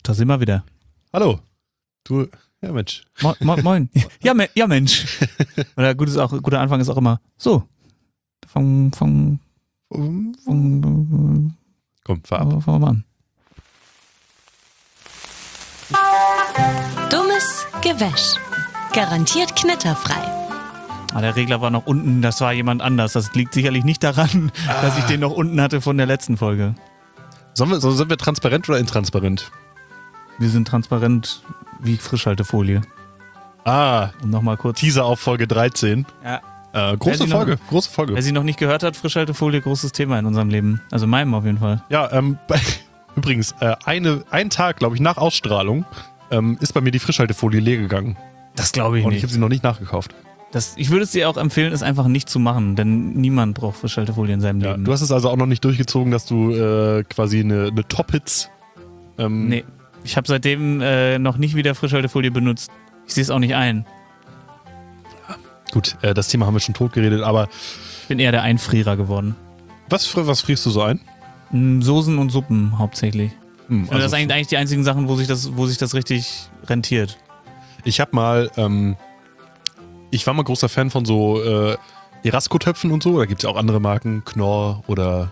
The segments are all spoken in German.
Da sind wir wieder. Hallo. Du, ja Mensch. Moin. Ja, Mensch. Oder guter Anfang ist auch immer so. Komm, fahr ab. Fangen wir mal an. Dummes Gewäsch. Garantiert knitterfrei. Der Regler war noch unten, das war jemand anders. Das liegt sicherlich nicht daran, dass ich den noch unten hatte von der letzten Folge. Sind wir transparent oder intransparent? Wir sind transparent wie Frischhaltefolie. Um nochmal kurz. Teaser auf Folge 13. Ja. Große Folge. Wer sie noch nicht gehört hat, Frischhaltefolie, großes Thema in unserem Leben. Also meinem auf jeden Fall. Ja, übrigens, ein Tag, glaube ich, nach Ausstrahlung ist bei mir die Frischhaltefolie leer gegangen. Das glaube ich nicht. Und nicht. ich habe sie noch nicht nachgekauft. Ich würde es dir auch empfehlen, es einfach nicht zu machen, denn niemand braucht Frischhaltefolie in seinem Leben. Du hast es also auch noch nicht durchgezogen, dass du quasi eine Top-Hits... Nee, ich habe seitdem noch nicht wieder Frischhaltefolie benutzt. Ich sehe es auch nicht ein. Gut, das Thema haben wir schon totgeredet, aber... Ich bin eher der Einfrierer geworden. Was frierst du so ein? Soßen und Suppen hauptsächlich. Also das sind eigentlich die einzigen Sachen, wo sich das richtig rentiert. Ich habe mal... Ich war mal großer Fan von so Erasco-Töpfen und so. Da gibt es ja auch andere Marken, Knorr oder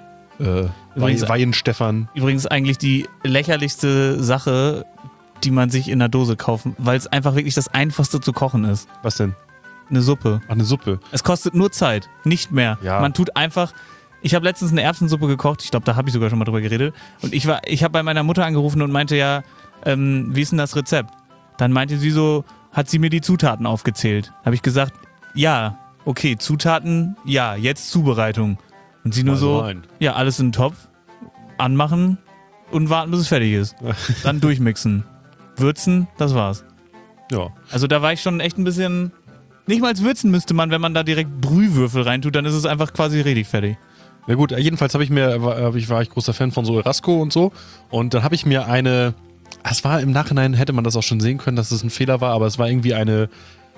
Weihenstephan. Übrigens eigentlich die lächerlichste Sache, die man sich in der Dose kaufen, weil es einfach wirklich das Einfachste zu kochen ist. Was denn? Eine Suppe. Ach, eine Suppe. Es kostet nur Zeit, nicht mehr. Ja. Man tut einfach... Ich habe letztens eine Erbsensuppe gekocht, ich glaube, da habe ich sogar schon mal drüber geredet. Und ich habe bei meiner Mutter angerufen und meinte ja, wie ist denn das Rezept? Dann meinte sie so, hat sie mir die Zutaten aufgezählt. Habe ich gesagt, ja, okay, Zutaten, ja, jetzt Zubereitung. Und sie nur so, ja, alles in den Topf, anmachen und warten, bis es fertig ist. Dann durchmixen, würzen, das war's. Ja. Also da war ich schon echt ein bisschen, nicht mal würzen müsste man, wenn man da direkt Brühwürfel reintut, dann ist es einfach quasi richtig fertig. Na gut, jedenfalls war ich großer Fan von so Erasco und so. Und dann habe ich mir es war im Nachhinein, hätte man das auch schon sehen können, dass es ein Fehler war, aber es war irgendwie eine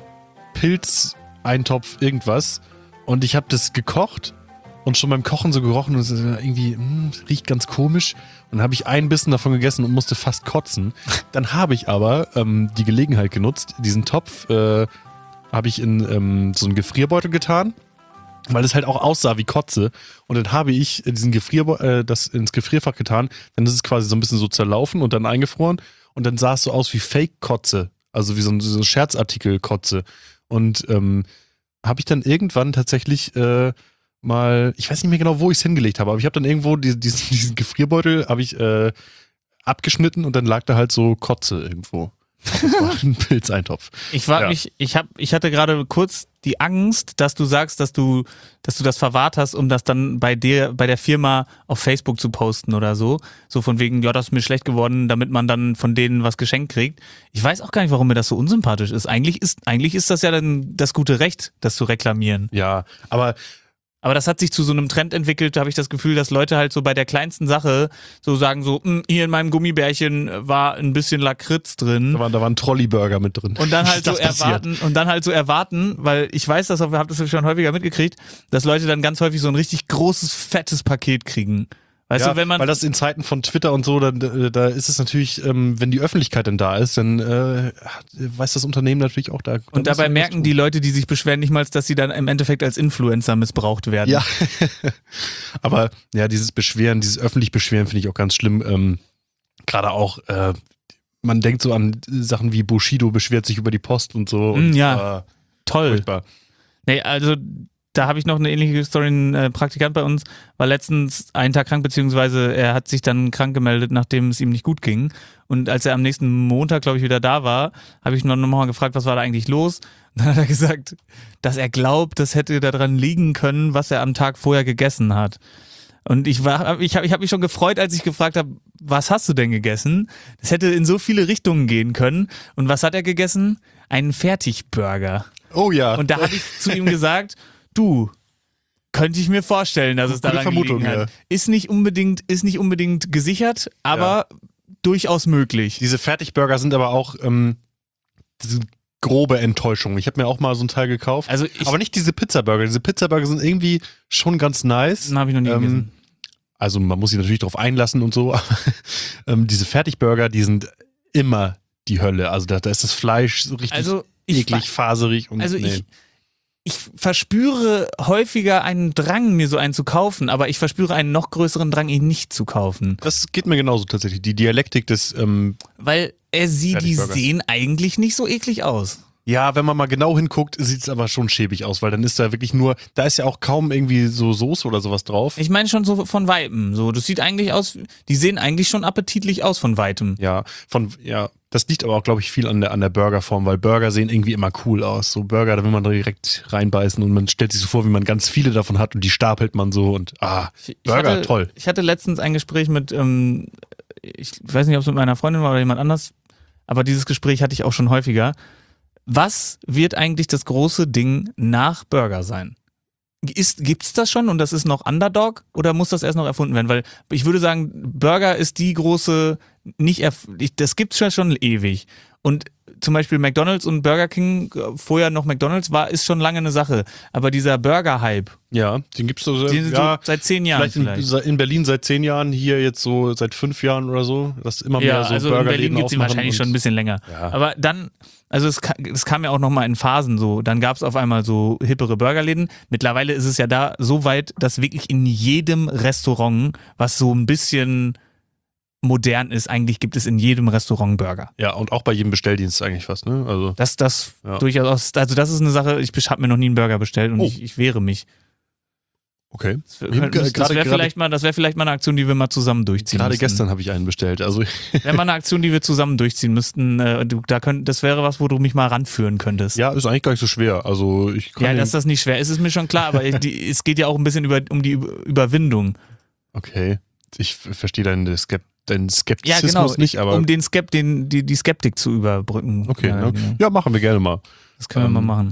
Pilzeintopf irgendwas. Und ich habe das gekocht und schon beim Kochen so gerochen und es ist irgendwie, riecht ganz komisch. Und dann habe ich einen Bissen davon gegessen und musste fast kotzen. Dann habe ich aber die Gelegenheit genutzt, diesen Topf habe ich in so einen Gefrierbeutel getan, weil es halt auch aussah wie Kotze. Und dann habe ich diesen das ins Gefrierfach getan. Dann ist es quasi so ein bisschen so zerlaufen und dann eingefroren. Und dann sah es so aus wie Fake-Kotze. Also wie so ein Scherzartikel-Kotze. Und habe ich dann irgendwann tatsächlich mal, ich weiß nicht mehr genau, wo ich es hingelegt habe, aber ich habe dann irgendwo diesen Gefrierbeutel habe ich abgeschnitten und dann lag da halt so Kotze irgendwo. Das war ein Pilzeintopf. Ich hatte gerade kurz die Angst, dass du sagst, dass du das verwahrt hast, um das dann bei der Firma auf Facebook zu posten oder so. So von wegen, ja, das ist mir schlecht geworden, damit man dann von denen was geschenkt kriegt. Ich weiß auch gar nicht, warum mir das so unsympathisch ist. Eigentlich ist das ja dann das gute Recht, das zu reklamieren. Ja, aber das hat sich zu so einem Trend entwickelt, da habe ich das Gefühl, dass Leute halt so bei der kleinsten Sache so sagen so, hier in meinem Gummibärchen war ein bisschen Lakritz drin. Da war ein Trolley-Burger mit drin. Und dann halt so erwarten, weil ich weiß, ich habe das schon häufiger mitgekriegt, dass Leute dann ganz häufig so ein richtig großes, fettes Paket kriegen. Weißt du, wenn man. Weil das in Zeiten von Twitter und so, da ist es natürlich, wenn die Öffentlichkeit dann da ist, dann weiß das Unternehmen natürlich auch da. Und dabei merken die Leute, die sich beschweren, nicht mal, dass sie dann im Endeffekt als Influencer missbraucht werden. Ja. Aber ja, dieses öffentlich Beschweren finde ich auch ganz schlimm. Gerade auch, man denkt so an Sachen wie Bushido beschwert sich über die Post und so. Und, ja, toll. Furchtbar. Nee, also da habe ich noch eine ähnliche Story. Ein Praktikant bei uns war letztens einen Tag krank, beziehungsweise er hat sich dann krank gemeldet, nachdem es ihm nicht gut ging. Und als er am nächsten Montag, glaube ich, wieder da war, habe ich noch mal gefragt, was war da eigentlich los? Und dann hat er gesagt, dass er glaubt, das hätte daran liegen können, was er am Tag vorher gegessen hat. Und ich hab mich schon gefreut, als ich gefragt habe, was hast du denn gegessen? Das hätte in so viele Richtungen gehen können. Und was hat er gegessen? Einen Fertigburger. Oh ja. Und da habe ich zu ihm gesagt, du, könnte ich mir vorstellen, dass es daran gelegen hat. Ja. Ist nicht unbedingt gesichert, aber durchaus möglich. Diese Fertigburger sind aber auch diese grobe Enttäuschung. Ich habe mir auch mal so ein Teil gekauft. Aber nicht diese Pizzaburger. Diese Pizzaburger sind irgendwie schon ganz nice. Den habe ich noch nie gegessen. Also man muss sich natürlich darauf einlassen und so. Diese Fertigburger, die sind immer die Hölle. Also da ist das Fleisch so richtig eklig, faserig. Und ich verspüre häufiger einen Drang, mir so einen zu kaufen, aber ich verspüre einen noch größeren Drang, ihn nicht zu kaufen. Das geht mir genauso tatsächlich. Die Dialektik des Weil die sehen eigentlich nicht so eklig aus. Ja, wenn man mal genau hinguckt, sieht es aber schon schäbig aus, weil dann ist da wirklich nur, da ist ja auch kaum irgendwie so Soße oder sowas drauf. Ich meine schon so von Weitem. So, das sieht eigentlich aus, die sehen eigentlich schon appetitlich aus von Weitem. Ja, das liegt aber auch, glaube ich, viel an der Burgerform, weil Burger sehen irgendwie immer cool aus. So Burger, da will man direkt reinbeißen und man stellt sich so vor, wie man ganz viele davon hat und die stapelt man so und Burger, toll. Ich hatte letztens ein Gespräch mit, ich weiß nicht, ob es mit meiner Freundin war oder jemand anders, aber dieses Gespräch hatte ich auch schon häufiger. Was wird eigentlich das große Ding nach Burger sein? Gibt's das schon und das ist noch Underdog oder muss das erst noch erfunden werden? Weil ich würde sagen, Burger ist die große, das gibt's ja schon ewig. Und zum Beispiel McDonald's und Burger King, vorher noch McDonald's, ist schon lange eine Sache. Aber dieser Burger-Hype, ja, den gibt's so seit 10 Jahren vielleicht. In Berlin seit 10 Jahren, hier jetzt so seit 5 Jahren oder so, dass immer mehr so also Burgerläden in Berlin gibt's ihn wahrscheinlich schon ein bisschen länger. Ja. Aber dann, also es kam ja auch nochmal in Phasen so, dann gab's auf einmal so hippere Burgerläden. Mittlerweile ist es ja da so weit, dass wirklich in jedem Restaurant, was so ein bisschen modern ist, eigentlich gibt es in jedem Restaurant Burger. Ja, und auch bei jedem Bestelldienst eigentlich fast, ne? Also Das durchaus, also das ist eine Sache, ich habe mir noch nie einen Burger bestellt und ich wehre mich. Okay. Das wäre vielleicht mal eine Aktion, die wir mal zusammen durchziehen Gerade müssten. gestern habe ich einen bestellt. Also wäre mal eine Aktion, die wir zusammen durchziehen müssten. Das wäre was, wo du mich mal ranführen könntest. Ja, ist eigentlich gar nicht so schwer. Also dass das nicht schwer ist, ist mir schon klar, aber es geht ja auch ein bisschen um die Überwindung. Okay. Ich verstehe deinen Skeptizismus ja, genau, nicht, aber um die Skeptik zu überbrücken. Okay, ja, machen wir gerne mal. Das können wir mal machen.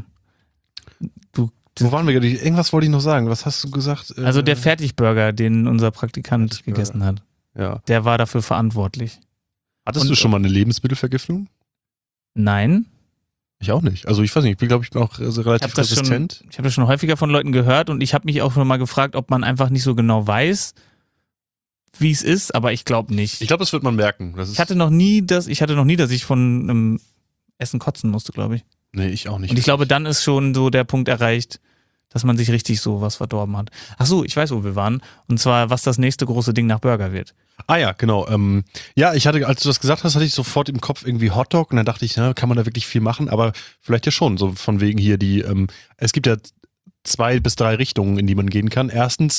Wo waren wir gerade? Irgendwas wollte ich noch sagen. Was hast du gesagt? Also der Fertigburger, den unser Praktikant gegessen hat, der war dafür verantwortlich. Hattest du schon mal eine Lebensmittelvergiftung? Nein. Ich auch nicht. Also ich weiß nicht, ich bin auch relativ resistent. Ich habe das schon häufiger von Leuten gehört und ich habe mich auch schon mal gefragt, ob man einfach nicht so genau weiß, wie es ist, aber ich glaube nicht. Ich glaube, das wird man merken. Ich hatte noch nie, dass ich von einem Essen kotzen musste, glaube ich. Nee, ich auch nicht. Und ich glaube, dann ist schon so der Punkt erreicht, dass man sich richtig so was verdorben hat. Ach so, ich weiß, wo wir waren. Und zwar, was das nächste große Ding nach Burger wird. Ah ja, genau. Ich hatte, als du das gesagt hast, hatte ich sofort im Kopf irgendwie Hotdog und dann dachte ich, kann man da wirklich viel machen? Aber vielleicht ja schon, so von wegen hier es gibt ja 2 bis 3 Richtungen, in die man gehen kann. Erstens,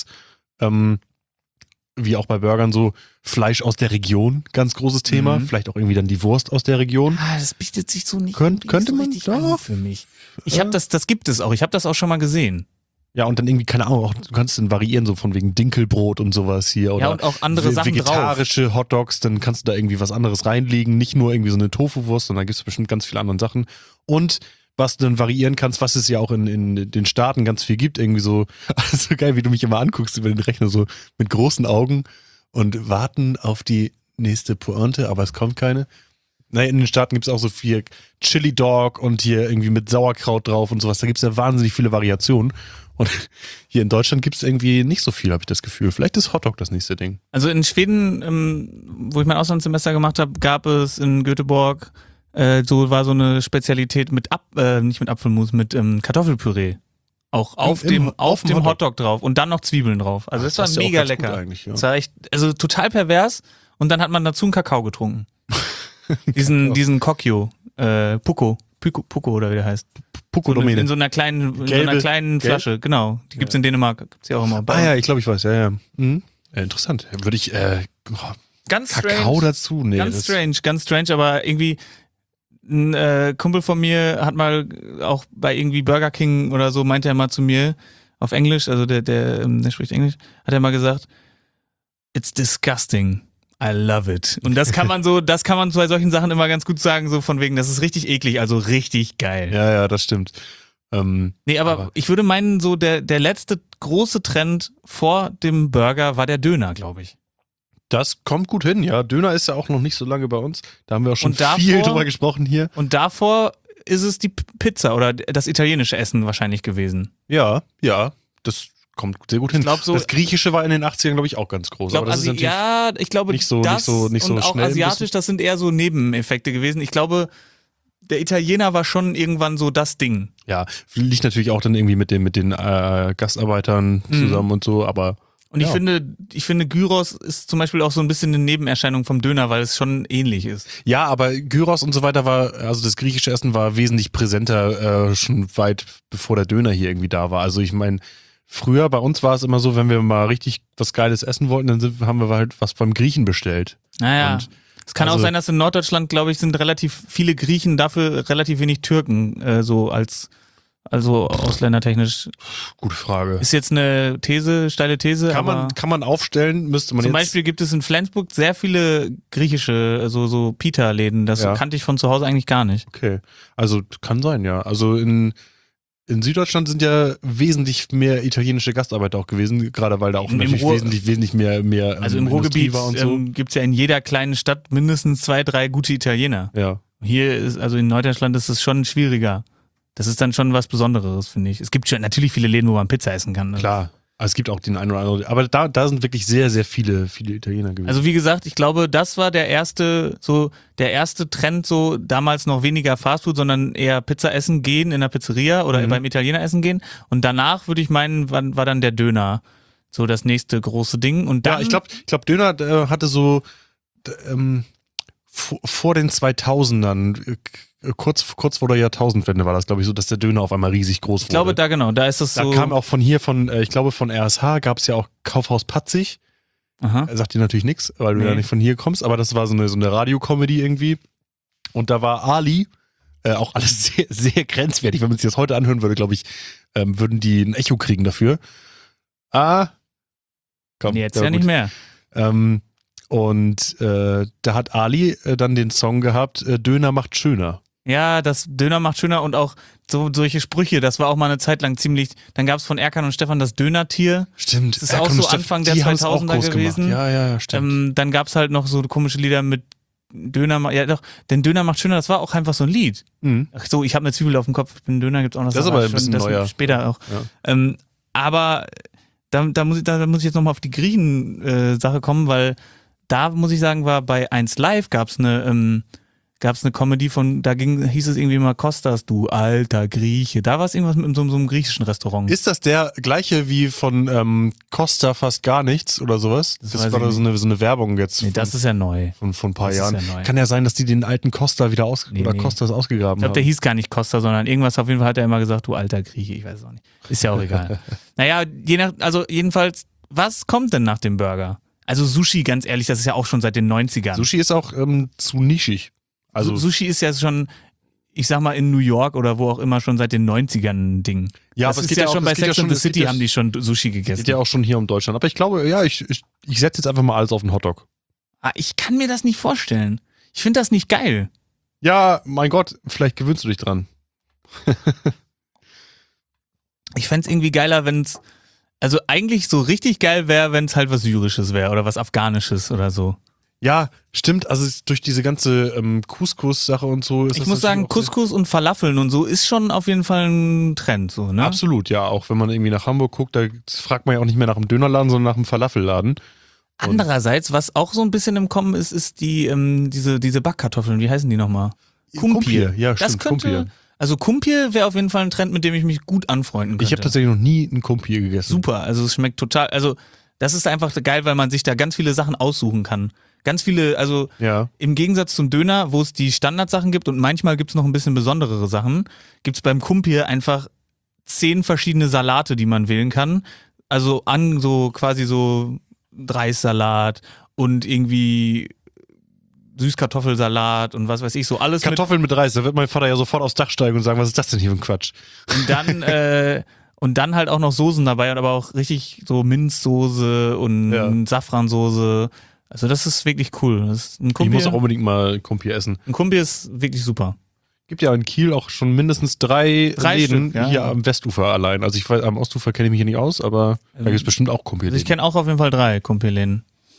wie auch bei Burgern so, Fleisch aus der Region, ganz großes Thema. Vielleicht auch irgendwie dann die Wurst aus der Region. Das bietet sich so nicht könnte man an für mich. Das gibt es auch. Ich habe das auch schon mal gesehen. Ja, und dann irgendwie, keine Ahnung, du kannst dann variieren, so von wegen Dinkelbrot und sowas hier. Oder und auch andere Sachen vegetarische Hotdogs, dann kannst du da irgendwie was anderes reinlegen. Nicht nur irgendwie so eine Tofu-Wurst, sondern da gibt es bestimmt ganz viele andere Sachen. Und was du dann variieren kannst, was es ja auch in den Staaten ganz viel gibt, irgendwie so, also geil, wie du mich immer anguckst über den Rechner, so mit großen Augen und warten auf die nächste Pointe, aber es kommt keine. Naja, in den Staaten gibt es auch so viel Chili Dog und hier irgendwie mit Sauerkraut drauf und sowas, da gibt es ja wahnsinnig viele Variationen und hier in Deutschland gibt es irgendwie nicht so viel, habe ich das Gefühl. Vielleicht ist Hotdog das nächste Ding. Also in Schweden, wo ich mein Auslandssemester gemacht habe, gab es in Göteborg war so eine Spezialität mit nicht mit Apfelmus, mit Kartoffelpüree. Auch auf dem Hotdog drauf und dann noch Zwiebeln drauf. Also das war mega lecker. Ja. Das war echt, also total pervers und dann hat man dazu einen Kakao getrunken. diesen Kokyo, Puko oder wie der heißt. Puko in so einer kleinen Flasche, genau. Die gibt's in Dänemark, gibt's ja auch immer. Ah ja, ich glaube, ich weiß, ja. Mhm. Interessant. Würde ich ganz Kakao strange, dazu? Nee, ganz strange, aber irgendwie ein Kumpel von mir hat mal auch bei irgendwie Burger King oder so, meinte er mal zu mir auf Englisch, also der spricht Englisch, hat er mal gesagt, it's disgusting, I love it. Und das kann man bei solchen Sachen immer ganz gut sagen, so von wegen, das ist richtig eklig, also richtig geil. Ja, das stimmt. Aber ich würde meinen, so der letzte große Trend vor dem Burger war der Döner, glaube ich. Das kommt gut hin, ja. Döner ist ja auch noch nicht so lange bei uns. Da haben wir auch schon viel drüber gesprochen hier. Und davor ist es die Pizza oder das italienische Essen wahrscheinlich gewesen. Ja, das kommt sehr gut hin. Ich glaub, so- das Griechische war in den 80ern, glaube ich, auch ganz groß. Ich glaube, aber das ist natürlich ich glaube, nicht so- das nicht so und auch schnell ein asiatisch, das sind eher so Nebeneffekte gewesen. Ich glaube, der Italiener war schon irgendwann so das Ding. ja, liegt natürlich auch dann irgendwie mit den Gastarbeitern zusammen und so, aber Und ja. ich finde, Gyros ist zum Beispiel auch so ein bisschen eine Nebenerscheinung vom Döner, weil es schon ähnlich ist. Ja, aber Gyros und so weiter also das griechische Essen war wesentlich präsenter, schon weit bevor der Döner hier irgendwie da war. Also ich meine, früher bei uns war es immer so, wenn wir mal richtig was Geiles essen wollten, dann haben wir halt was beim Griechen bestellt. Naja. Und Es kann auch also- sein, dass in Norddeutschland, glaube ich, sind relativ viele Griechen, dafür relativ wenig Türken, so also ausländertechnisch. Gute Frage. Ist jetzt eine steile These, aber Kann man aufstellen, müsste man zum jetzt... Beispiel gibt es in Flensburg sehr viele griechische, so Pita-Läden. Das Ja. kannte ich von zu Hause eigentlich gar nicht. Okay, also kann sein, ja. Also in Süddeutschland sind ja wesentlich mehr italienische Gastarbeiter auch gewesen, gerade weil da auch Im natürlich Ruhr- wesentlich mehr Also im Industrie Ruhrgebiet war und so. gibt es ja in jeder kleinen Stadt mindestens 2, 3 gute Italiener. Ja. Hier ist, also in Norddeutschland ist es schon schwieriger. Das ist dann schon was Besonderes, finde ich. Es gibt schon natürlich viele Läden, wo man Pizza essen kann. Ne? Klar. Also es gibt auch den einen oder anderen. Aber da sind wirklich sehr, sehr viele Italiener gewesen. Also wie gesagt, ich glaube, das war der erste Trend, so damals noch weniger Fastfood, sondern eher Pizza essen gehen in der Pizzeria oder beim Italiener essen gehen. Und danach würde ich meinen, war dann der Döner so das nächste große Ding. Und dann, ja, ich glaube, Döner hatte so vor den 2000ern, kurz vor der Jahrtausendwende war das, glaube ich, so, dass der Döner auf einmal riesig groß wurde. ich glaube, da ist es Da so. kam auch ich glaube von RSH gab es ja auch Kaufhaus Patzig. Aha. Sagt dir natürlich nichts, weil du Nee. ja nicht von hier kommst, aber das war so eine Radio-Comedy irgendwie. Und da war Ali, auch alles sehr, sehr grenzwertig. Wenn man sich das heute anhören würde, glaube ich, würden die ein Echo kriegen dafür. Komm, Nee, jetzt der war ja nicht gut. mehr. Und da hat Ali dann den Song gehabt, Döner macht schöner. Ja, das Döner macht schöner und auch solche Sprüche, das war auch mal eine Zeit lang ziemlich, dann gab es von Erkan und Stefan das Dönertier. Stimmt. Das ist auch so Anfang der 2000er gewesen. Ja, stimmt. Dann gab es halt noch so komische Lieder mit Döner, ja doch, denn Döner macht schöner, das war auch einfach so ein Lied. Mhm. Ach so, ich habe eine Zwiebel auf dem Kopf, ich bin Döner, gibt's auch noch. Das ist aber ein bisschen das neuer. Später auch. Ja. Aber da muss ich jetzt nochmal auf die Griechen-Sache kommen, weil da muss ich sagen, war bei 1 Live gab's eine Comedy hieß es irgendwie mal Kostas, du alter Grieche. Da war es irgendwas mit so einem griechischen Restaurant. Ist das der gleiche wie von Costa fast gar nichts oder sowas? Das Das weiß war ich da so eine Werbung jetzt Nee, das ist ja neu. von ein paar das ist Jahren. ja neu. Kann ja sein, dass die den alten Costa wieder Nee. Costas ausgegraben Ich glaube, der haben. hieß gar nicht Costa, sondern irgendwas, auf jeden Fall hat er immer gesagt, du alter Grieche, ich weiß es auch nicht. Ist ja auch egal. Naja, jedenfalls, was kommt denn nach dem Burger? Also Sushi, ganz ehrlich, das ist ja auch schon seit den 90ern. Sushi ist auch zu nischig. Also Sushi ist ja schon, ich sag mal, in New York oder wo auch immer schon seit den 90ern ein Ding. Ja, das aber es ist geht ja ja auch- schon es bei geht ja Sex schon- and the es geht City ja- haben die schon Sushi gegessen. geht ja auch schon hier um Deutschland. Aber ich glaube, ja, ich setze jetzt einfach mal alles auf den Hotdog. Ich kann mir das nicht vorstellen. Ich finde das nicht geil. Ja, mein Gott, vielleicht gewöhnst du dich dran. Ich fände es irgendwie geiler, wenn es, also eigentlich so richtig geil wäre, wenn es halt was Syrisches wäre oder was Afghanisches oder so. Ja, stimmt. Also durch diese ganze Couscous-Sache und so ist Ich das muss sagen, natürlich auch Couscous und Falafeln und so ist schon auf jeden Fall ein Trend, so, ne? Absolut, ja. Auch wenn man irgendwie nach Hamburg guckt, da fragt man ja auch nicht mehr nach dem Dönerladen, sondern nach dem Falafelladen. Andererseits, was auch so ein bisschen im Kommen ist, ist diese Backkartoffeln, wie heißen die nochmal? Kumpir, ja, Das stimmt, könnte, Kumpir. also Kumpir wäre auf jeden Fall ein Trend, mit dem ich mich gut anfreunden könnte. Ich habe tatsächlich noch nie einen Kumpir gegessen. Super, also es schmeckt total, also das ist einfach geil, weil man sich da ganz viele Sachen aussuchen kann. Ganz viele, also Ja. im Gegensatz zum Döner, wo es die Standardsachen gibt und manchmal gibt es noch ein bisschen besonderere Sachen, gibt es beim Kumpir einfach 10 verschiedene Salate, die man wählen kann. Also so quasi so Reissalat und irgendwie Süßkartoffelsalat und was weiß ich, so alles Kartoffeln mit Reis, da wird mein Vater ja sofort aufs Dach steigen und sagen, was ist das denn hier für ein Quatsch? und dann halt auch noch Soßen dabei, aber auch richtig so Minzsoße und Ja. Safransoße. Also das ist wirklich cool. Das ist ein Ich muss auch unbedingt mal Kumpir essen. ein Kumpir ist wirklich super. Gibt ja in Kiel auch schon mindestens 3 Läden Stück, ja. hier am Westufer allein. Also ich weiß, am Ostufer kenne ich mich hier nicht aus, aber da gibt es bestimmt auch Kumpir. Also ich kenne auch auf jeden Fall 3 Kumpirläden.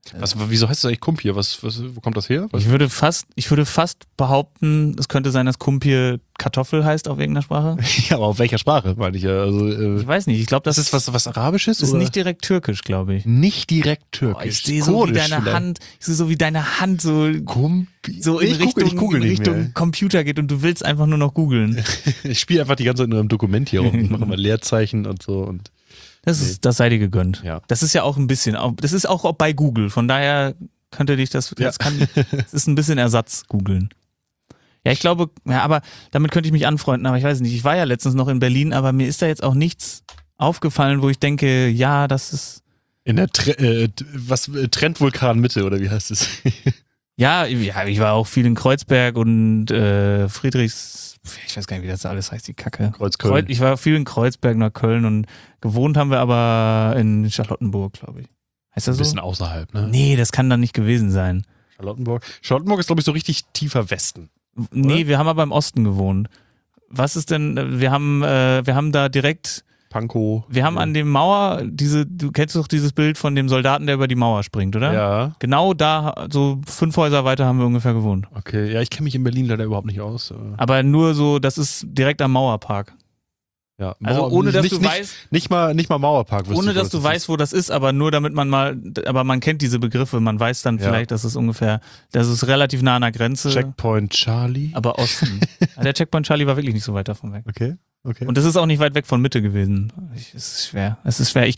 Wieso heißt das eigentlich Kumpir? Wo kommt das her? Ich würde fast behaupten, es könnte sein, dass Kumpir Kartoffel heißt auf irgendeiner Sprache. Ja, aber auf welcher Sprache, meine ich ja. Also, Ich weiß nicht, ich glaube, das ist was Arabisches? ist oder? nicht direkt türkisch, glaube ich. Nicht direkt türkisch. Ich sehe so wie deine Hand so Kumpi. in Richtung Computer geht und du willst einfach nur noch googeln. Ich spiele einfach die ganze Zeit nur im Dokument hier rum. Ich mache immer Leerzeichen und so. Und Das sei dir gegönnt. Ja. Das ist ja auch ein bisschen, das ist auch bei Google, von daher könnte dich das ist ein bisschen Ersatz googeln. Ja, ich glaube, aber damit könnte ich mich anfreunden, aber ich weiß nicht, ich war ja letztens noch in Berlin, aber mir ist da jetzt auch nichts aufgefallen, wo ich denke, ja, das ist... In der Trendvulkan Mitte, oder wie heißt es? Ja, ich war auch viel in Kreuzberg und Friedrichs, ich weiß gar nicht, wie das alles heißt, die Kacke. Kreuzköln. Ich war viel in Kreuzberg, Neukölln und gewohnt haben wir aber in Charlottenburg, glaube ich. Heißt das Ein so? bisschen außerhalb, ne? Nee, das kann dann nicht gewesen sein. Charlottenburg ist, glaube ich, so richtig tiefer Westen. Nee, wir haben aber im Osten gewohnt. Was ist denn, wir haben da direkt, Pankow. wir haben an dem Mauer, du kennst doch dieses Bild von dem Soldaten, der über die Mauer springt, oder? Ja. Genau da, so 5 Häuser weiter haben wir ungefähr gewohnt. Okay, ja, ich kenne mich in Berlin leider überhaupt nicht aus. Aber nur so, das ist direkt am Mauerpark. Ja, Also ohne, dass du weißt, nicht mal Mauerpark. ohne dass du weißt, wo das ist, aber nur damit aber man kennt diese Begriffe, man weiß dann vielleicht, dass es relativ nah an der Grenze. Checkpoint Charlie. Aber Osten. Der Checkpoint Charlie war wirklich nicht so weit davon weg. Okay. Und das ist auch nicht weit weg von Mitte gewesen. Es ist schwer.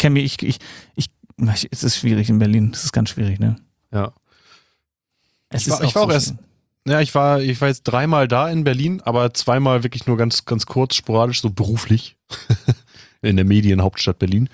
Es ist schwierig in Berlin. Das ist ganz schwierig, ne? Ja. Ich war jetzt 3-mal da in Berlin, aber 2-mal wirklich nur ganz, ganz kurz, sporadisch, so beruflich. In der Medienhauptstadt Berlin.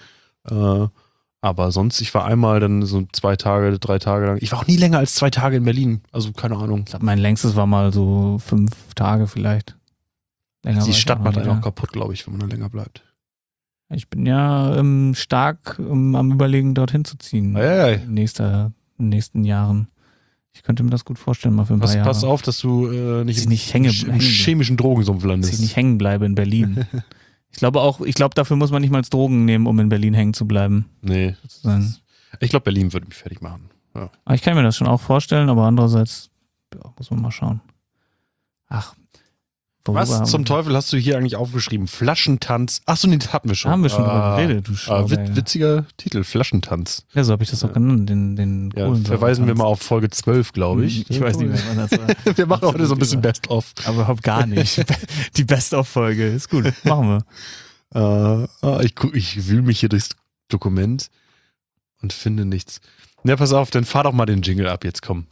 Aber sonst, ich war einmal dann so 2 Tage, 3 Tage lang. Ich war auch nie länger als 2 Tage in Berlin. Also keine Ahnung. Ich glaube, mein längstes war mal so 5 Tage vielleicht. Länger Die Stadt macht einen einen auch kaputt, glaube ich, wenn man da länger bleibt. Ich bin ja stark am Überlegen, dorthin zu ziehen. In den nächsten Jahren. Ich könnte mir das gut vorstellen, mal für ein paar Jahre. Pass auf, dass du nicht im chemischen Drogensumpf landest. Dass ich nicht hängen bleibe in Berlin. Ich glaube, dafür muss man nicht mal Drogen nehmen, um in Berlin hängen zu bleiben. Nee. Sozusagen. Ich glaube, Berlin würde mich fertig machen. Ja. Aber ich kann mir das schon auch vorstellen, aber andererseits muss man mal schauen. Ach. Was zum Teufel hast du hier eigentlich aufgeschrieben? Flaschentanz. Achso, nee, das hatten wir schon. Haben wir schon drüber geredet, du Schlauberger. Witziger Titel, Flaschentanz. Ja, so habe ich das auch genannt. Den verweisen wir mal auf Folge 12, glaube ich. Ich weiß nicht mehr, wann das war. Wir machen heute so ein bisschen Best-of. Aber überhaupt gar nicht. Die Best-of-Folge. Ist gut. Machen wir. Ich wühle mich hier durchs Dokument und finde nichts. Ja, pass auf, dann fahr doch mal den Jingle ab. Jetzt komm.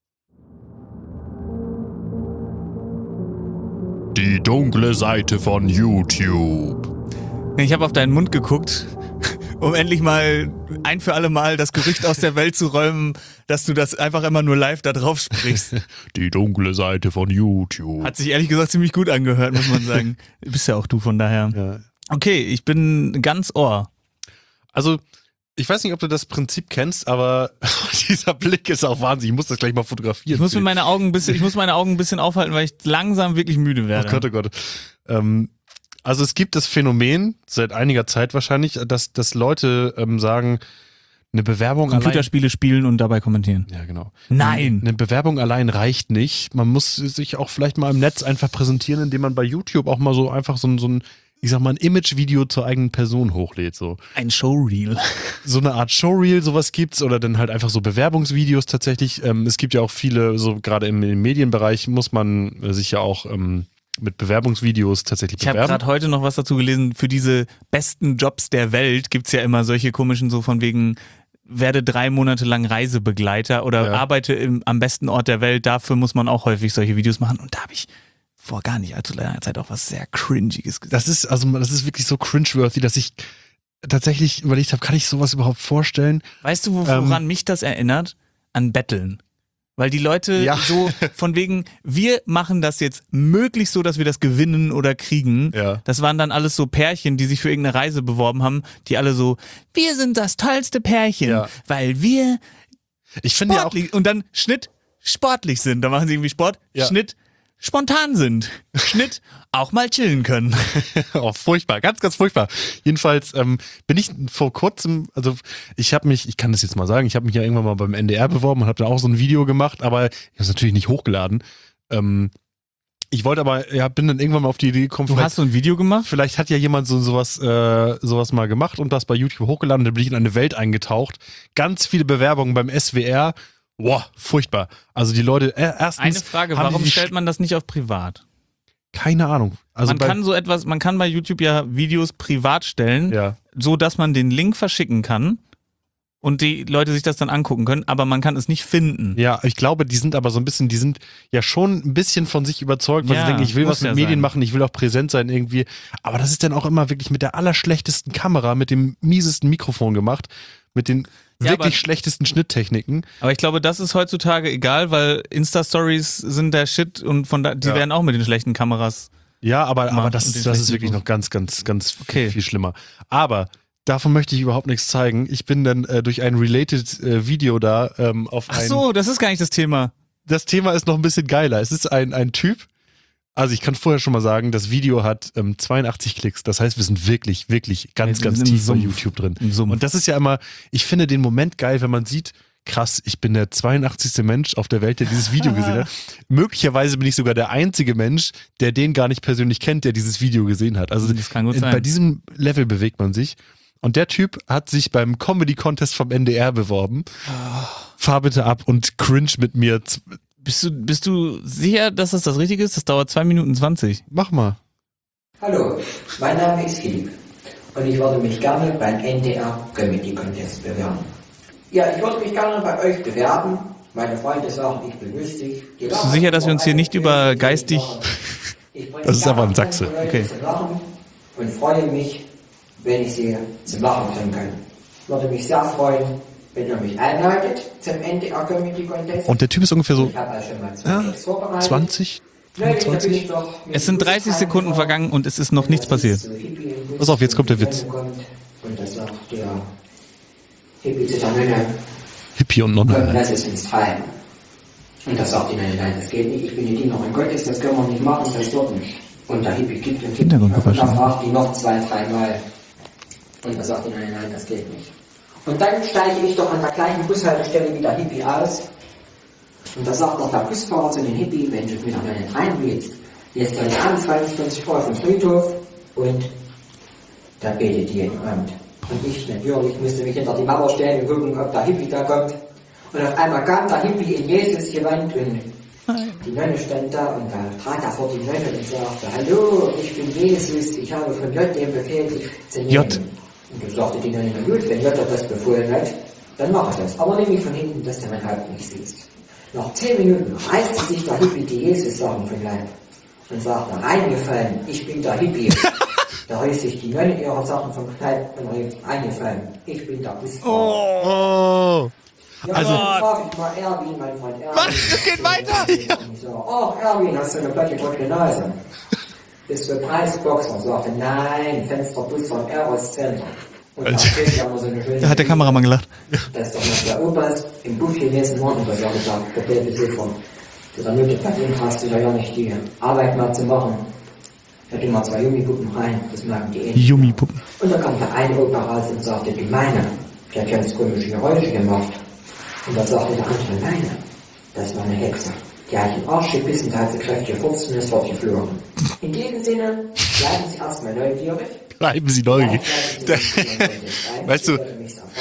Die dunkle Seite von YouTube. Ich habe auf deinen Mund geguckt, um endlich mal ein für alle Mal das Gerücht aus der Welt zu räumen, dass du das einfach immer nur live da drauf sprichst. Die dunkle Seite von YouTube. Hat sich ehrlich gesagt ziemlich gut angehört, muss man sagen. Bist ja auch du von daher. Ja. Okay, ich bin ganz Ohr. Also, ich weiß nicht, ob du das Prinzip kennst, aber dieser Blick ist auch Wahnsinn. Ich muss das gleich mal fotografieren. Ich muss meine Augen ein bisschen aufhalten, weil ich langsam wirklich müde werde. Oh Gott. Also es gibt das Phänomen, seit einiger Zeit wahrscheinlich, dass Leute sagen, eine Bewerbung Computerspiele spielen und dabei kommentieren. Ja, genau. Nein! Eine Bewerbung allein reicht nicht. Man muss sich auch vielleicht mal im Netz einfach präsentieren, indem man bei YouTube auch mal so einfach so ein ich sag mal, ein Imagevideo zur eigenen Person hochlädt. So. Ein Showreel. So eine Art Showreel, sowas gibt's, oder dann halt einfach so Bewerbungsvideos tatsächlich. Es gibt ja auch viele, so gerade im Medienbereich muss man sich ja auch mit Bewerbungsvideos tatsächlich bewerben. Ich habe gerade heute noch was dazu gelesen, für diese besten Jobs der Welt gibt's ja immer solche komischen, so von wegen, werde 3 Monate lang Reisebegleiter oder arbeite am besten Ort der Welt. Dafür muss man auch häufig solche Videos machen. Und da habe ich vor gar nicht allzu langer Zeit auch was sehr Cringiges gesagt. Das ist wirklich so cringeworthy, dass ich tatsächlich überlegt habe, kann ich sowas überhaupt vorstellen? Weißt du, woran mich das erinnert? An Betteln. Weil die Leute so von wegen, wir machen das jetzt möglichst so, dass wir das gewinnen oder kriegen. Ja. Das waren dann alles so Pärchen, die sich für irgendeine Reise beworben haben, die alle so, wir sind das tollste Pärchen, weil wir ich finde ja auch, und dann Schnitt sportlich sind. Da machen sie irgendwie Sport, Schnitt spontan sind. Schnitt, auch mal chillen können. Oh, furchtbar, ganz, ganz furchtbar. Jedenfalls bin ich vor kurzem, also ich kann das jetzt mal sagen, ich habe mich ja irgendwann mal beim NDR beworben und habe da auch so ein Video gemacht, aber ich habe es natürlich nicht hochgeladen. Ich wollte aber, bin dann irgendwann mal auf die Idee gekommen, Du hast so ein Video gemacht? vielleicht hat ja jemand sowas mal gemacht und das bei YouTube hochgeladen, da bin ich in eine Welt eingetaucht. Ganz viele Bewerbungen beim SWR. Boah, furchtbar. Also die Leute, erstens. Eine Frage, haben warum die stellt man das nicht auf privat? Keine Ahnung. Also Man kann bei YouTube ja Videos privat stellen, ja. so dass man den Link verschicken kann und die Leute sich das dann angucken können, aber man kann es nicht finden. Ja, ich glaube, die sind ja schon ein bisschen von sich überzeugt, weil Ja, sie denken, ich will muss was mit ja Medien sein. machen, ich will auch präsent sein irgendwie. Aber das ist dann auch immer wirklich mit der allerschlechtesten Kamera, mit dem miesesten Mikrofon gemacht, mit den Ja, wirklich aber- schlechtesten Schnitttechniken. Aber ich glaube, das ist heutzutage egal, weil Insta-Stories sind der Shit und die Ja. werden auch mit den schlechten Kameras. Ja, aber Gemacht das und den ist schlechten wirklich Mikros. noch ganz, ganz, ganz Okay. viel schlimmer. Aber davon möchte ich überhaupt nichts zeigen. Ich bin dann durch ein related Video da auf Ach ein... so, das ist gar nicht das Thema. Das Thema ist noch ein bisschen geiler. Es ist ein Typ, also ich kann vorher schon mal sagen, das Video hat 82 Klicks. Das heißt, wir sind wirklich, wirklich ganz, Wir ganz sind im tief bei Sumpf. YouTube drin. Im Sumpf. Und das ist ja immer, ich finde den Moment geil, wenn man sieht, krass, ich bin der 82. Mensch auf der Welt, der dieses Video gesehen hat. Möglicherweise bin ich sogar der einzige Mensch, der den gar nicht persönlich kennt, der dieses Video gesehen hat. Also Das kann gut sein. bei diesem Level bewegt man sich. Und der Typ hat sich beim Comedy-Contest vom NDR beworben. Fahr bitte ab und cringe mit mir. Bist du sicher, dass das Richtige ist? Das dauert 2 Minuten 20. Mach mal. Hallo, mein Name ist Philipp und ich würde mich gerne beim NDR Comedy Contest bewerben. Ja, ich würde mich gerne bei euch bewerben. Meine Freunde sagen, ich bin lustig. Bist du sicher, dass wir uns hier nicht über geistig... Das ist aber ein Sachse. Okay. Und freue mich, wenn ich sie zum Lachen bringen kann. Würde mich sehr freuen, wenn ihr mich einladet zum NDR Comedy Contest. Und der Typ ist ungefähr so Ich habe euch schon mal 2 Gags vorbereitet. 20, Neulich, da bin 25. ich doch mit Es sind 30 Sekunden vergangen und es ist noch nichts passiert. Pass auf, jetzt kommt der Witz. Und das sagt der Hippie zu der Nonne, Hippie und komm, Nonne. lass es uns treiben. Und das sagt die Nonne, nein, das geht nicht, ich bin die Dienerin Gottes, das können wir nicht machen, das wird nicht. Und der Hippie gibt und gibt. Und da fragt die noch 2, 3 Mal. Und da sagt die Nonne, nein, das geht nicht. Und dann steige ich doch an der gleichen Bushaltestelle wie der Hippie aus. Und da sagt noch der Busfahrer zu den Hippie, wenn du mit der Nonne rein willst, jetzt soll ich an 22 Uhr auf dem Friedhof und da betet die jeden Abend. Und ich natürlich musste mich hinter die Mauer stellen und gucken, ob der Hippie da kommt. Und auf einmal kam der Hippie in Jesus gewandt und die Nonne stand da und da trat er vor die Nonne und sagte, hallo, ich bin Jesus, ich habe von J den Befehl, dich zu nehmen. J. Und da sagte die Nonne, na gut, wenn J das befohlen hat, dann mach ich das. Aber nämlich von hinten, dass du mein Haupt nicht siehst. Nach 10 Minuten reißt sich der Hippie die Jesus-Sachen vom Leib und sagt, reingefallen, ich bin der Hippie. Da reißt sich die Nonne ihre Sachen vom Leib und rief, eingefallen, ich bin der Busfahrer. Oh. Ja, Also- dann traf ich mal Erwin, mein Freund Erwin. Was? Es geht weiter? Und ich so, oh Erwin, hast du eine platte drückende Nase? Bist du Preisboxer? Sagte, nein, Fensterbus vom Eros Center. Und da steht ja immer so eine schöne... Da hat der Kameramann gelacht. Das ist doch noch der Opas im Buch gelesen worden, und das war gesagt, der Besitzer. Zu der Mitte bei ihm hast du da ja nicht die Arbeit mal zu machen. Da tun wir 2 Jummipuppen rein, das merken die eh nicht. Jummipuppen. Und da kam der eine Opa raus und sagte, die meine, der hat ganz komische Geräusche gemacht. Und da sagte der andere, nein, das war eine Hexe. Die hat den Arsch gebissen, da hat sie kräftig gefurzt und ist fortgeflogen. In diesem Sinne, bleiben Sie erstmal neugierig. Bleiben Sie neugierig. Weißt du,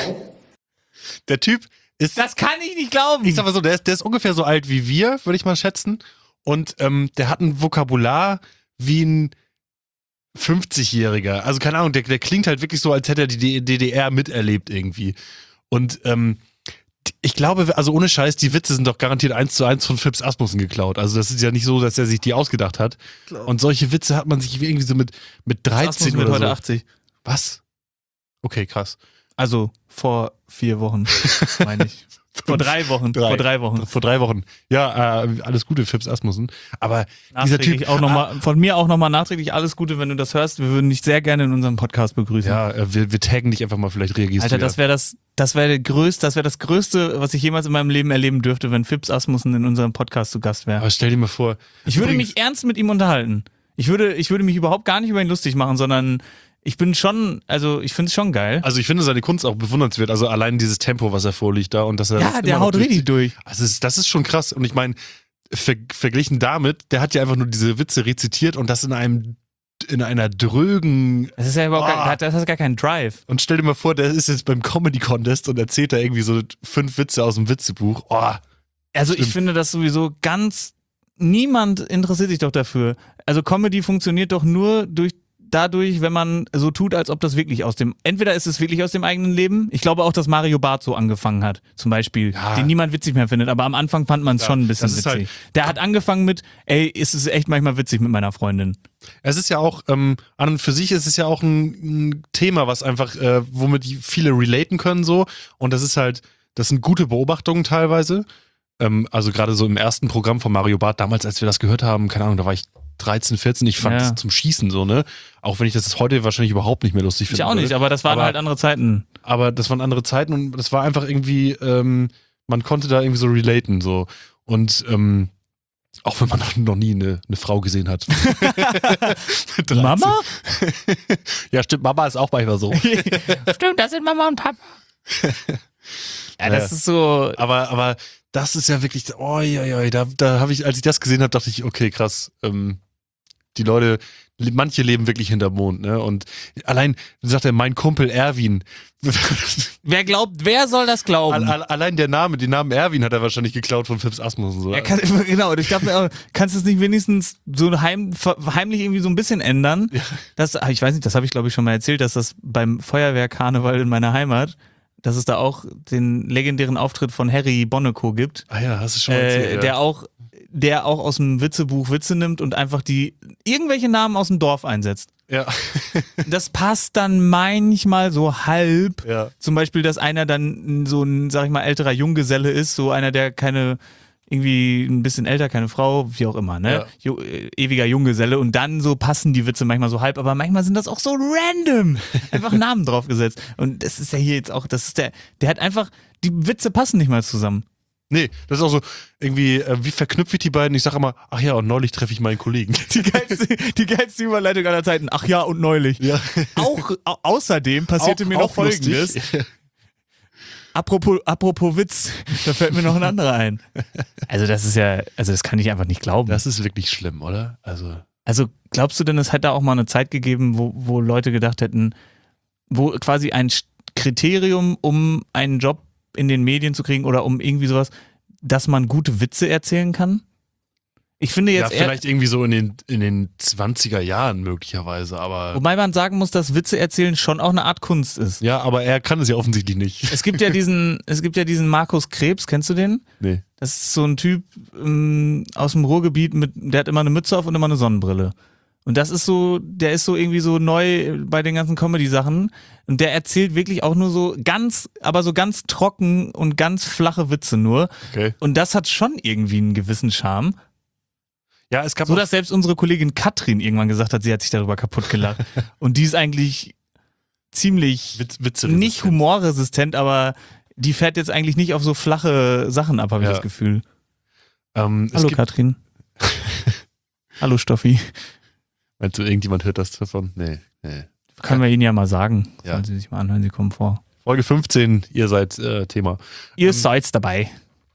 der Typ ist, Das kann ich nicht glauben. ich sag mal so, der ist ungefähr so alt wie wir, würde ich mal schätzen. Und der hat ein Vokabular wie ein 50-Jähriger. Also keine Ahnung, der klingt halt wirklich so, als hätte er die DDR miterlebt irgendwie. Und ich glaube, also ohne Scheiß, die Witze sind doch garantiert 1:1 von Phipps Asmussen geklaut. Also das ist ja nicht so, dass er sich die ausgedacht hat. Und solche Witze hat man sich irgendwie so mit 13 wird oder heute so. 80. Was? Okay, krass. Also vor 4 Wochen, meine ich. Vor 3 Wochen. Vor 3 Wochen. Ja, alles Gute, Phipps Asmussen. Aber dieser Typ... Von mir auch nochmal nachträglich alles Gute, wenn du das hörst. Wir würden dich sehr gerne in unserem Podcast begrüßen. Ja, wir taggen dich einfach mal, vielleicht reagierst Alter, du. Alter, das wäre das Größte, was ich jemals in meinem Leben erleben dürfte, wenn Phipps Asmussen in unserem Podcast zu Gast wäre. Aber stell dir mal vor... Ich würde mich ernst mit ihm unterhalten. Ich würde mich überhaupt gar nicht über ihn lustig machen, sondern ich finde es schon geil. Also ich finde seine Kunst auch bewundernswert. Also allein dieses Tempo, was er vorliegt da und dass er... Ja, der haut richtig durch. Also das ist schon krass. Und ich meine, verglichen damit, der hat ja einfach nur diese Witze rezitiert und das in einer drögen... Das ist ja überhaupt das hat gar keinen Drive. Und stell dir mal vor, der ist jetzt beim Comedy Contest und erzählt da irgendwie so 5 Witze aus dem Witzebuch. Oh, also ich finde das sowieso niemand interessiert sich doch dafür. Also Comedy funktioniert doch nur dadurch, wenn man so tut, als ob das wirklich entweder ist es wirklich aus dem eigenen Leben. Ich glaube auch, dass Mario Barth so angefangen hat, zum Beispiel, den niemand witzig mehr findet, aber am Anfang fand man es schon ein bisschen witzig. Halt, der hat angefangen mit, ist es echt manchmal witzig mit meiner Freundin. Es ist ja auch, an und für sich ist es ja auch ein Thema, was einfach, womit viele relaten können so, und das sind gute Beobachtungen teilweise. Also gerade so im ersten Programm von Mario Barth, damals, als wir das gehört haben, keine Ahnung, da war ich 13, 14, ich fand das zum Schießen so, ne? Auch wenn ich das heute wahrscheinlich überhaupt nicht mehr lustig finde. Ich auch nicht, aber das waren halt andere Zeiten. Aber das waren andere Zeiten und das war einfach irgendwie, man konnte da irgendwie so relaten, so. Und auch wenn man noch nie eine Frau gesehen hat. Mama? Ja, stimmt, Mama ist auch manchmal so. Stimmt, das sind Mama und Papa. Ja, das ist so. Aber das ist ja wirklich, da habe ich, als ich das gesehen habe, dachte ich, okay, krass, die Leute, manche leben wirklich hinterm Mond, ne? Und allein, sagt er, mein Kumpel Erwin. Wer soll das glauben? Allein den Namen Erwin hat er wahrscheinlich geklaut von Phipps Asmussen. So. Genau, und ich dachte mir auch, kannst du es nicht wenigstens so heimlich irgendwie so ein bisschen ändern? Ja. Ich weiß nicht, das habe ich glaube ich schon mal erzählt, dass das beim Feuerwehrkarneval in meiner Heimat, dass es da auch den legendären Auftritt von Harry Bonnekow gibt. Ah ja, hast du schon mal erzählt, ja. Der auch aus dem Witzebuch Witze nimmt und einfach irgendwelche Namen aus dem Dorf einsetzt. Ja. Das passt dann manchmal so halb. Ja. Zum Beispiel, dass einer dann so ein, sag ich mal, älterer Junggeselle ist, so einer, der irgendwie ein bisschen älter, keine Frau, wie auch immer, ne? Ja. Ewiger Junggeselle, und dann so passen die Witze manchmal so halb, aber manchmal sind das auch so random. Einfach Namen draufgesetzt. Und das ist ja hier jetzt auch, der hat einfach, die Witze passen nicht mal zusammen. Nee, das ist auch so, irgendwie, wie verknüpfe ich die beiden? Ich sage immer, ach ja, und neulich treffe ich meinen Kollegen. Die geilste Überleitung aller Zeiten. Ach ja, und neulich. Ja. Außerdem passierte mir noch Folgendes. Apropos Witz, da fällt mir noch ein anderer ein. Also das kann ich einfach nicht glauben. Das ist wirklich schlimm, oder? Also glaubst du denn, es hätte auch mal eine Zeit gegeben, wo Leute gedacht hätten, wo quasi ein Kriterium, um einen Job in den Medien zu kriegen oder um irgendwie sowas, dass man gute Witze erzählen kann? Ich finde jetzt vielleicht irgendwie so in den 20er Jahren möglicherweise, aber... Wobei man sagen muss, dass Witze erzählen schon auch eine Art Kunst ist. Ja, aber er kann es ja offensichtlich nicht. Es gibt ja diesen Markus Krebs, kennst du den? Nee. Das ist so ein Typ aus dem Ruhrgebiet, der hat immer eine Mütze auf und immer eine Sonnenbrille. Und der ist so irgendwie so neu bei den ganzen Comedy-Sachen. Und der erzählt wirklich auch nur so ganz trocken und ganz flache Witze nur. Okay. Und das hat schon irgendwie einen gewissen Charme. Ja, es gab so, dass selbst unsere Kollegin Katrin irgendwann gesagt hat, sie hat sich darüber kaputt gelacht. Und die ist eigentlich ziemlich nicht humorresistent, aber die fährt jetzt eigentlich nicht auf so flache Sachen ab, habe ich das Gefühl. Hallo Katrin. Hallo Stoffi. Meinst du, irgendjemand hört das davon? Nee. Können wir Ihnen ja mal sagen. Ja. Sollen Sie sich mal anhören, Sie kommen vor. Folge 15, ihr seid Thema. Ihr seid dabei.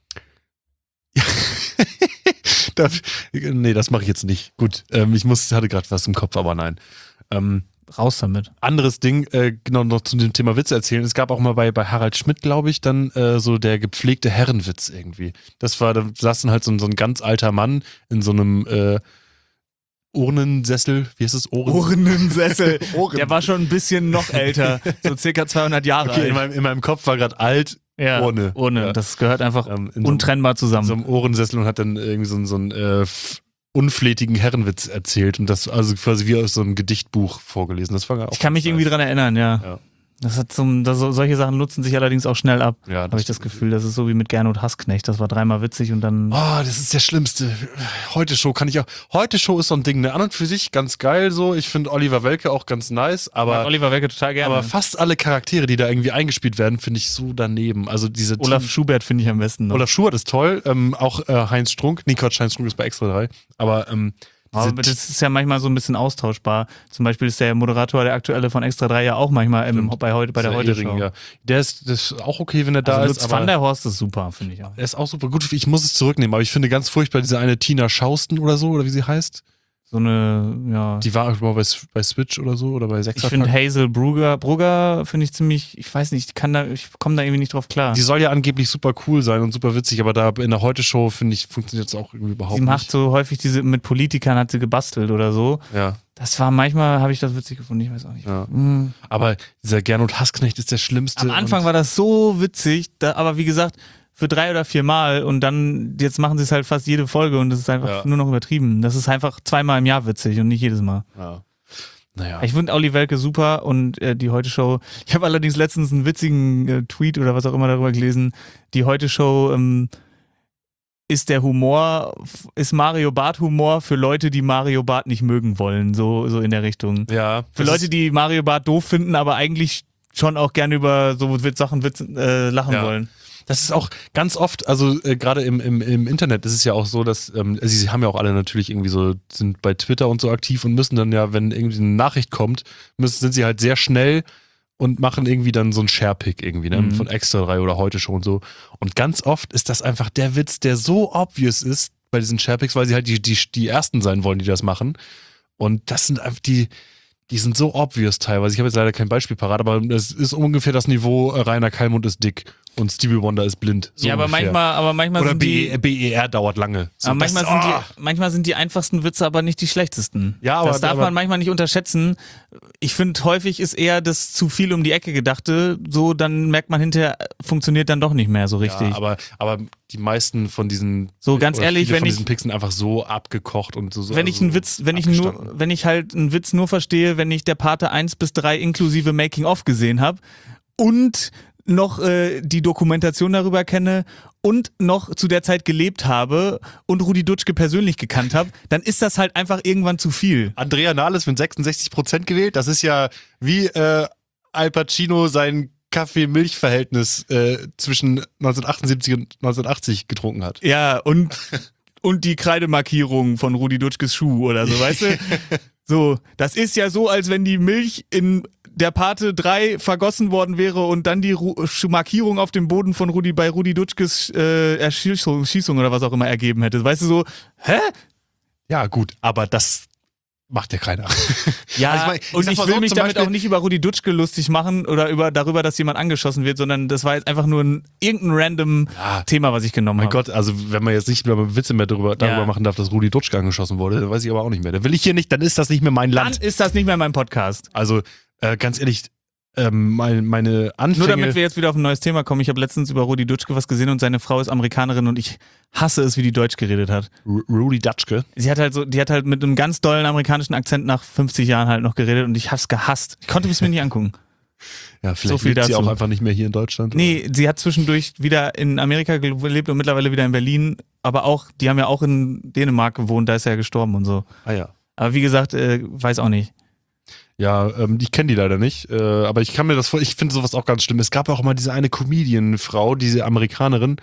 Nee, das mache ich jetzt nicht. Gut, hatte gerade was im Kopf, aber nein. Raus damit. Anderes Ding, genau noch zu dem Thema Witze erzählen. Es gab auch mal bei Harald Schmidt, glaube ich, dann so der gepflegte Herrenwitz irgendwie. Da saß dann halt so ein ganz alter Mann in so einem Urnensessel, wie heißt es? Urnensessel. Der war schon ein bisschen noch älter, so circa 200 Jahre alt. In meinem Kopf war gerade alt, Urne. Ja. Das gehört einfach untrennbar zusammen. In so einem Ohrensessel und hat dann irgendwie so einen unflätigen Herrenwitz erzählt und das also quasi wie aus so einem Gedichtbuch vorgelesen. Das war auch ich kann mich irgendwie dran erinnern, ja. Solche Sachen nutzen sich allerdings auch schnell ab, Ja, habe ich das Gefühl. Das ist so wie mit Gernot Hassknecht. Das war dreimal witzig und dann... Oh, das ist der Schlimmste. Heute-Show kann ich auch... Heute-Show ist so ein Ding, ne? An und für sich ganz geil so. Ich finde Oliver Welke auch ganz nice, aber... Oliver Welke total gerne. Aber fast alle Charaktere, die da irgendwie eingespielt werden, finde ich so daneben. Also diese Olaf Schubert finde ich am besten noch. Olaf Schubert ist toll. Auch Heinz Strunk. Nee, Quatsch, Heinz Strunk ist bei Extra 3. Aber aber das ist ja manchmal so ein bisschen austauschbar. Zum Beispiel ist der Moderator, der aktuelle von Extra 3 ja auch manchmal bei der Heute-Show. Ja. Das ist auch okay, wenn er da also ist. Lutz van der Horst ist super, finde ich auch. Er ist auch super. Gut, ich muss es zurücknehmen, aber ich finde ganz furchtbar diese eine Tina Schausten oder so, oder wie sie heißt. So eine, ja. Die war auch bei Switch oder so oder bei Sechser. Ich finde Hazel Brugger finde ich ziemlich, ich weiß nicht, ich komme da irgendwie nicht drauf klar. Die soll ja angeblich super cool sein und super witzig, aber da in der Heute-Show, finde ich, funktioniert das auch irgendwie überhaupt nicht. Sie macht so häufig mit Politikern hat sie gebastelt oder so. Ja. Das war manchmal, habe ich das witzig gefunden, ich weiß auch nicht. Ja. Aber dieser Gernot Hassknecht ist der Schlimmste. Am Anfang war das so witzig, aber wie gesagt, für 3 oder 4 Mal und dann, jetzt machen sie es halt fast jede Folge und das ist einfach nur noch übertrieben. Das ist einfach 2-mal im Jahr witzig und nicht jedes Mal. Ja. Naja. Ich finde Olli Welke super und die Heute-Show, ich habe allerdings letztens einen witzigen Tweet oder was auch immer darüber gelesen, die Heute-Show ist Mario Barth Humor für Leute, die Mario Barth nicht mögen wollen, so in der Richtung. Ja. Für Leute, die Mario Barth doof finden, aber eigentlich schon auch gerne über so Sachen lachen wollen. Das ist auch ganz oft, also gerade im Internet ist es ja auch so, dass sie haben ja auch alle natürlich irgendwie so, sind bei Twitter und so aktiv und müssen dann ja, wenn irgendwie eine Nachricht kommt, sind sie halt sehr schnell und machen irgendwie dann so einen Sharepick irgendwie, ne, von Extra 3 oder Heute schon und so. Und ganz oft ist das einfach der Witz, der so obvious ist bei diesen Sharepicks, weil sie halt die Ersten sein wollen, die das machen. Und das sind einfach die sind so obvious teilweise. Ich habe jetzt leider kein Beispiel parat, aber es ist ungefähr das Niveau, Rainer Kallmund ist dick und Stevie Wonder ist blind. So ja, aber manchmal oder sind die... BER dauert lange. So, aber manchmal sind die einfachsten Witze aber nicht die schlechtesten. Ja, aber, das darf man manchmal nicht unterschätzen. Ich finde, häufig ist eher das zu viel um die Ecke Gedachte, so dann merkt man hinterher, funktioniert dann doch nicht mehr so richtig. Ja, aber die meisten von diesen so ganz ehrlich, von diesen Picks sind einfach so abgekocht und so. Wenn ich halt einen Witz nur verstehe, wenn ich der Pate 1 bis 3 inklusive Making-of gesehen habe und noch die Dokumentation darüber kenne und noch zu der Zeit gelebt habe und Rudi Dutschke persönlich gekannt habe, dann ist das halt einfach irgendwann zu viel. Andrea Nahles mit 66% gewählt, das ist ja wie Al Pacino sein Kaffee-Milch-Verhältnis zwischen 1978 und 1980 getrunken hat. Ja, und die Kreidemarkierung von Rudi Dutschkes Schuh oder so, weißt du? So, das ist ja so, als wenn die Milch in der Pate 3 vergossen worden wäre und dann die Markierung auf dem Boden von bei Rudi Dutschkes Erschießung oder was auch immer ergeben hätte. Weißt du so, hä? Ja, gut, aber das macht ja keiner. Ja, also ich will mich damit auch nicht über Rudi Dutschke lustig machen oder darüber, dass jemand angeschossen wird, sondern das war jetzt einfach nur irgendein random Thema, was ich genommen habe. Mein Gott, also wenn man jetzt nicht mehr Witze mehr darüber machen darf, dass Rudi Dutschke angeschossen wurde, dann weiß ich aber auch nicht mehr. Da will ich hier nicht, dann ist das nicht mehr mein Land. Dann ist das nicht mehr mein Podcast. Also ganz ehrlich, meine Anfänge... Nur damit wir jetzt wieder auf ein neues Thema kommen, ich habe letztens über Rudi Dutschke was gesehen und seine Frau ist Amerikanerin und ich hasse es, wie die Deutsch geredet hat. Rudi Dutschke? Die hat halt mit einem ganz dollen amerikanischen Akzent nach 50 Jahren halt noch geredet und ich hab's gehasst. Ich konnte es mir nicht angucken. Ja, vielleicht lebt sie auch einfach nicht mehr hier in Deutschland. Nee, sie hat zwischendurch wieder in Amerika gelebt und mittlerweile wieder in Berlin, aber auch, die haben ja auch in Dänemark gewohnt, da ist er ja gestorben und so. Ah ja. Aber wie gesagt, weiß auch nicht. Ja, ich kenne die leider nicht, aber ich kann mir das ich finde sowas auch ganz schlimm. Es gab auch mal diese eine Comedian-Frau, diese Amerikanerin,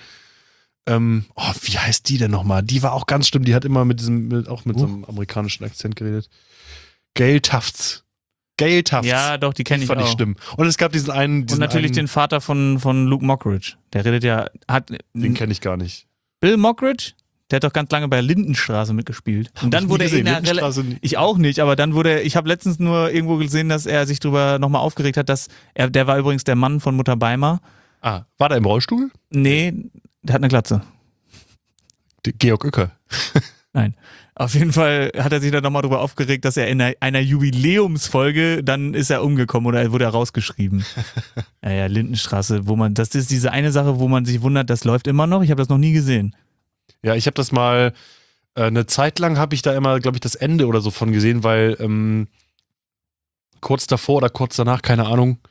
wie heißt die denn nochmal? Die war auch ganz schlimm, die hat immer mit so einem amerikanischen Akzent geredet. Gail Tufts. Ja, doch, die kenne ich auch. Fand ich schlimm. Und es gab diesen und natürlich den Vater von Luke Mockridge. Der redet ja, den kenne ich gar nicht. Bill Mockridge? Der hat doch ganz lange bei Lindenstraße mitgespielt. Und dann wurde ich auch nicht, aber dann ich habe letztens nur irgendwo gesehen, dass er sich drüber nochmal aufgeregt hat, der war übrigens der Mann von Mutter Beimer. Ah, war der im Rollstuhl? Nee, der hat eine Glatze. Georg Uecker. Nein. Auf jeden Fall hat er sich dann nochmal drüber aufgeregt, dass er in einer Jubiläumsfolge, dann ist er umgekommen oder wurde er rausgeschrieben. Ja, Lindenstraße, das ist diese eine Sache, wo man sich wundert, das läuft immer noch. Ich habe das noch nie gesehen. Ja, ich habe das mal, eine Zeit lang habe ich da immer, glaube ich, das Ende oder so von gesehen, weil kurz davor oder kurz danach, keine Ahnung,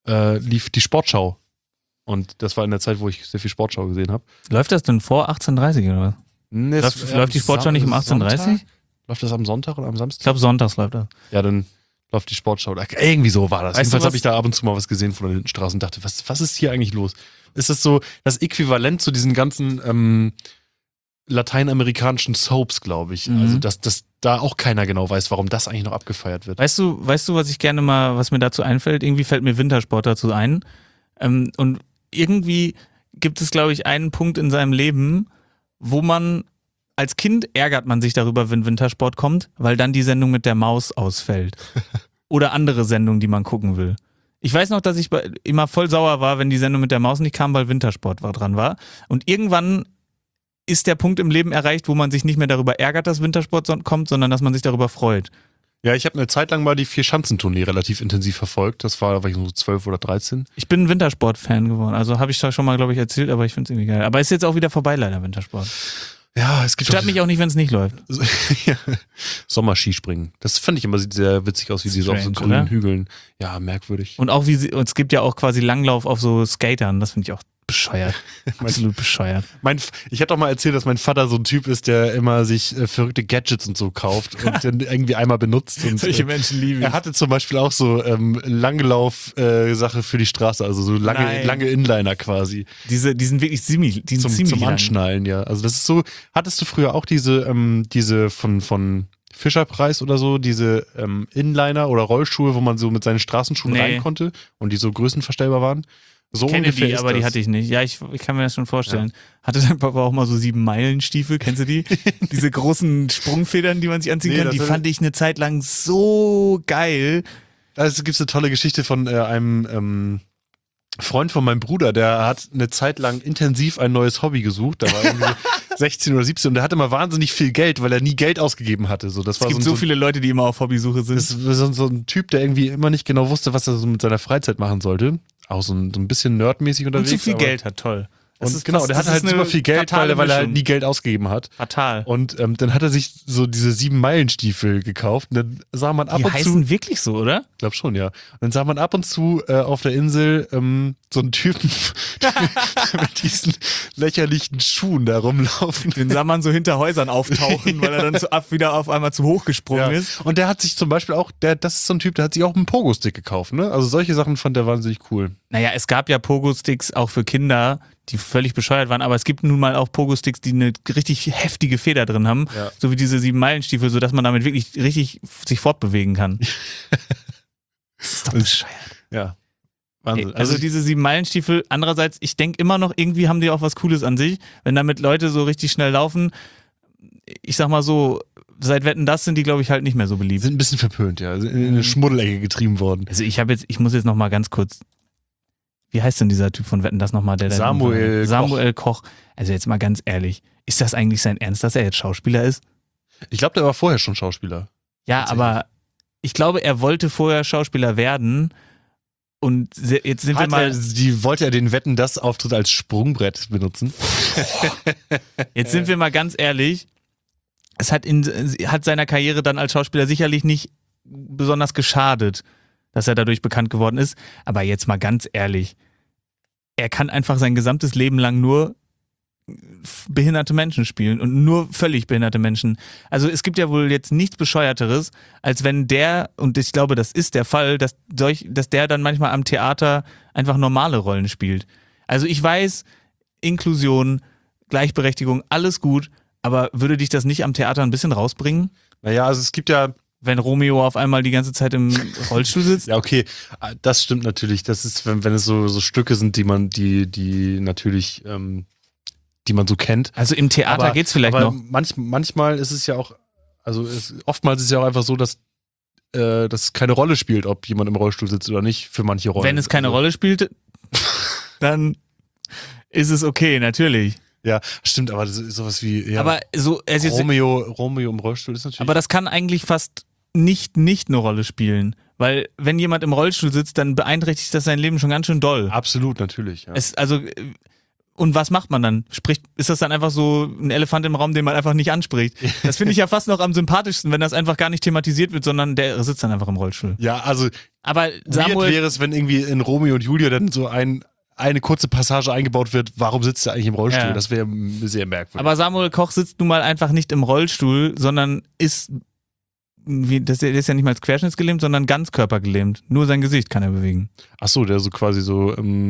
lief die Sportschau. Und das war in der Zeit, wo ich sehr viel Sportschau gesehen habe. Läuft das denn vor 18:30 oder was? Nee, Läuft die Sportschau nicht um 18:30? Läuft das am Sonntag oder am Samstag? Ich glaube, sonntags läuft das. Ja, dann läuft die Sportschau. Irgendwie so war das. Weißt du, Jedenfalls habe ich da ab und zu mal was gesehen von der Lindenstraße und dachte, was ist hier eigentlich los? Ist das so das Äquivalent zu diesen ganzen lateinamerikanischen Soaps, glaube ich. Also, dass da auch keiner genau weiß, warum das eigentlich noch abgefeiert wird. Weißt du, was ich gerne mal, was mir dazu einfällt? Irgendwie fällt mir Wintersport dazu ein. Und irgendwie gibt es, glaube ich, einen Punkt in seinem Leben, wo man als Kind ärgert man sich darüber, wenn Wintersport kommt, weil dann die Sendung mit der Maus ausfällt. Oder andere Sendungen, die man gucken will. Ich weiß noch, dass ich immer voll sauer war, wenn die Sendung mit der Maus nicht kam, weil Wintersport dran war. Und irgendwann ist der Punkt im Leben erreicht, wo man sich nicht mehr darüber ärgert, dass Wintersport kommt, sondern dass man sich darüber freut. Ja, ich habe eine Zeit lang mal die 4-Schanzentournee relativ intensiv verfolgt. Das war ich so 12 oder 13. Ich bin ein Wintersport-Fan geworden. Also habe ich da schon mal, glaube ich, erzählt, aber ich finde es irgendwie geil. Aber ist jetzt auch wieder vorbei, leider, Wintersport. Ja, es gibt Stört mich auch nicht, wenn es nicht läuft. Ja. Sommerskispringen. Das fand ich immer, sieht sehr witzig aus, wie sie so auf so grünen oder? Hügeln. Ja, merkwürdig. Und auch es gibt ja auch quasi Langlauf auf so Skatern. Das finde ich auch bescheuert. Absolut bescheuert. Ich hatte doch mal erzählt, dass mein Vater so ein Typ ist, der immer sich verrückte Gadgets und so kauft und dann irgendwie einmal benutzt. Und, Solche Menschen liebe ich. Er hatte zum Beispiel auch so Langlauf-Sache für die Straße, also so lange Inliner quasi. Die sind wirklich ziemlich Zum lang. Anschnallen, ja. Also das ist so, hattest du früher auch diese von Fischerpreis oder so, diese Inliner oder Rollschuhe, wo man so mit seinen Straßenschuhen rein konnte und die so größenverstellbar waren? So kenne ungefähr die, aber die hatte ich nicht. Ja, ich kann mir das schon vorstellen. Ja. Hatte dein Papa auch mal so 7-Meilen-Stiefel, kennst du die? Diese großen Sprungfedern, die man sich anziehen kann, die fand ich eine Zeit lang so geil. Also gibt es eine tolle Geschichte von einem Freund von meinem Bruder, der hat eine Zeit lang intensiv ein neues Hobby gesucht. Da war irgendwie 16 oder 17 und der hatte immer wahnsinnig viel Geld, weil er nie Geld ausgegeben hatte. Es gibt so viele Leute, die immer auf Hobbysuche sind. Das ist so ein Typ, der irgendwie immer nicht genau wusste, was er so mit seiner Freizeit machen sollte. Auch so ein bisschen nerdmäßig unterwegs. Und zu viel Geld hat, toll. Und genau, der hat halt super viel Geld, weil er halt nie Geld ausgegeben hat. Fatal. Und dann hat er sich so diese 7-Meilen-Stiefel gekauft. Und dann sah man ab und zu. Die heißen wirklich so, oder? Ich glaube schon, ja. Und dann sah man ab und zu auf der Insel so einen Typen mit diesen lächerlichen Schuhen da rumlaufen. Den sah man so hinter Häusern auftauchen, weil er dann wieder auf einmal zu hoch gesprungen ist. Und der hat sich zum Beispiel auch, das ist so ein Typ, der hat sich auch einen Pogo-Stick gekauft, ne? Also solche Sachen fand der wahnsinnig cool. Naja, es gab ja Pogo-Sticks auch für Kinder, die völlig bescheuert waren, aber es gibt nun mal auch Pogo-Sticks, die eine richtig heftige Feder drin haben, so wie diese 7-Meilen-Stiefel, sodass man damit wirklich richtig sich fortbewegen kann. Das ist doch bescheuert. Ja. Wahnsinn. Also diese 7-Meilen-Stiefel, andererseits, ich denke immer noch, irgendwie haben die auch was Cooles an sich, wenn damit Leute so richtig schnell laufen. Ich sag mal so, seit Wetten, das sind die, glaube ich, halt nicht mehr so beliebt. Sind ein bisschen verpönt, ja. Sind in eine Schmuddelecke getrieben worden. Also ich muss jetzt noch mal ganz kurz, wie heißt denn dieser Typ von Wetten, das nochmal? Samuel Koch. Also jetzt mal ganz ehrlich, ist das eigentlich sein Ernst, dass er jetzt Schauspieler ist? Ich glaube, der war vorher schon Schauspieler. Ja, aber ich glaube, er wollte vorher Schauspieler werden. Und jetzt sind wir mal. Wollte er den Wetten, das Auftritt als Sprungbrett benutzen? Jetzt sind wir mal ganz ehrlich. Es hat seiner Karriere dann als Schauspieler sicherlich nicht besonders geschadet, dass er dadurch bekannt geworden ist. Aber jetzt mal ganz ehrlich. Er kann einfach sein gesamtes Leben lang nur behinderte Menschen spielen und nur völlig behinderte Menschen. Also es gibt ja wohl jetzt nichts Bescheuerteres, als wenn der, und ich glaube, das ist der Fall, dass der dann manchmal am Theater einfach normale Rollen spielt. Also ich weiß, Inklusion, Gleichberechtigung, alles gut, aber würde dich das nicht am Theater ein bisschen rausbringen? Naja, also es gibt ja... Wenn Romeo auf einmal die ganze Zeit im Rollstuhl sitzt? Ja, okay, das stimmt natürlich. Das ist, wenn es so Stücke sind, die natürlich... die man so kennt. Also im Theater geht's vielleicht noch. Manchmal ist es ja auch, oftmals ist es ja auch einfach so, dass das keine Rolle spielt, ob jemand im Rollstuhl sitzt oder nicht, für manche Rollen. Wenn es keine Rolle spielt, dann ist es okay, natürlich. Ja, stimmt, aber das ist sowas wie, ja, aber so, Romeo im Rollstuhl ist natürlich. Aber das kann eigentlich fast nicht eine Rolle spielen. Weil wenn jemand im Rollstuhl sitzt, dann beeinträchtigt das sein Leben schon ganz schön doll. Absolut, natürlich. Ja. Und was macht man dann? Ist das dann einfach so ein Elefant im Raum, den man einfach nicht anspricht? Das finde ich ja fast noch am sympathischsten, wenn das einfach gar nicht thematisiert wird, sondern der sitzt dann einfach im Rollstuhl. Ja, also Aber weird wäre es, wenn irgendwie in Romeo und Julia dann so eine kurze Passage eingebaut wird, warum sitzt er eigentlich im Rollstuhl? Ja. Das wäre sehr merkwürdig. Aber Samuel Koch sitzt nun mal einfach nicht im Rollstuhl, sondern ist, der ist ja nicht mal als querschnittsgelähmt, sondern ganzkörpergelähmt. Nur sein Gesicht kann er bewegen. Achso, der so quasi so,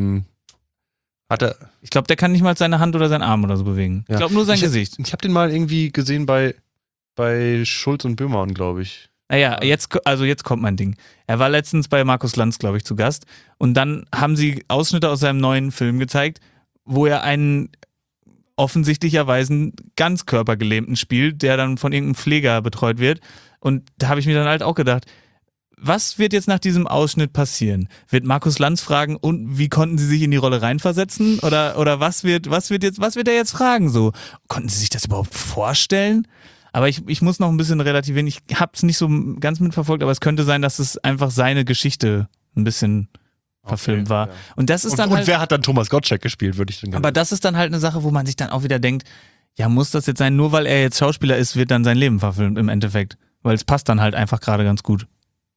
hat er. Ich glaube, der kann nicht mal seine Hand oder seinen Arm oder so bewegen. Ja. Ich glaube nur sein Gesicht. Ich habe den mal irgendwie gesehen bei Schulz und Böhmermann, glaube ich. Naja, jetzt kommt mein Ding. Er war letztens bei Markus Lanz, glaube ich, zu Gast. Und dann haben sie Ausschnitte aus seinem neuen Film gezeigt, wo er einen offensichtlicherweise ganzkörpergelähmten spielt, der dann von irgendeinem Pfleger betreut wird. Und da habe ich mir dann halt auch gedacht, was wird jetzt nach diesem Ausschnitt passieren? Wird Markus Lanz fragen, und wie konnten Sie sich in die Rolle reinversetzen? Oder was wird er jetzt fragen? So, konnten Sie sich das überhaupt vorstellen? Aber ich muss noch ein bisschen relativieren. Ich habe es nicht so ganz mitverfolgt, aber es könnte sein, dass es einfach seine Geschichte ein bisschen verfilmt war. Ja. Und das ist Und, dann und halt, wer hat dann Thomas Gottschalk gespielt, würde ich dann aber das ist dann halt eine Sache, wo man sich dann auch wieder denkt, ja, muss das jetzt sein, nur weil er jetzt Schauspieler ist, wird dann sein Leben verfilmt im Endeffekt. Weil es passt dann halt einfach gerade ganz gut.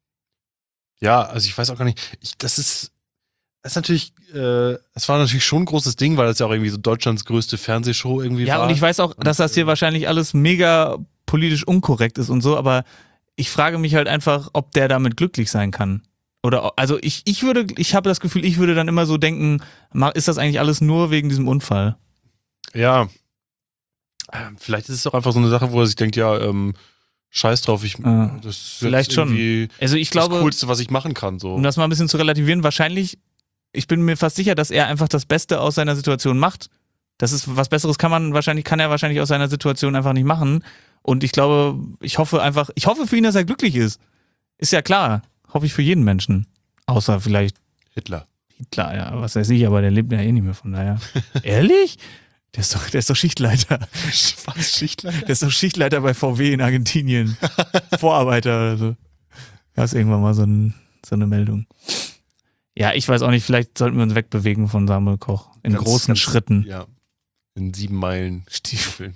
Ja, also ich weiß auch gar nicht. Das ist natürlich, es war natürlich schon ein großes Ding, weil das ja auch irgendwie so Deutschlands größte Fernsehshow irgendwie war. Ja, und ich weiß auch, dass das hier wahrscheinlich alles mega politisch unkorrekt ist und so, aber ich frage mich halt einfach, ob der damit glücklich sein kann. Oder, also ich habe das Gefühl, ich würde dann immer so denken, ist das eigentlich alles nur wegen diesem Unfall? Ja. Vielleicht ist es auch einfach so eine Sache, wo er sich denkt, ja, scheiß drauf, das ist vielleicht jetzt irgendwie schon. Also ich glaube, das Coolste, was ich machen kann. So. um das mal ein bisschen zu relativieren, wahrscheinlich, ich bin mir fast sicher, dass er einfach das Beste aus seiner Situation macht. Das ist was Besseres kann er wahrscheinlich aus seiner Situation einfach nicht machen. Und ich glaube, ich hoffe für ihn, dass er glücklich ist. Ist ja klar. Hoffe ich für jeden Menschen. Außer vielleicht Hitler, ja, was weiß ich, aber der lebt ja eh nicht mehr, von daher. Ehrlich? Der ist doch Schichtleiter. Was, Schichtleiter? Der ist doch Schichtleiter bei VW in Argentinien. Vorarbeiter oder so. Da ist irgendwann mal so eine Meldung. Ja, ich weiß auch nicht, vielleicht sollten wir uns wegbewegen von Samuel Koch. In großen Schritten. Ja. In 7 Meilen Stiefeln.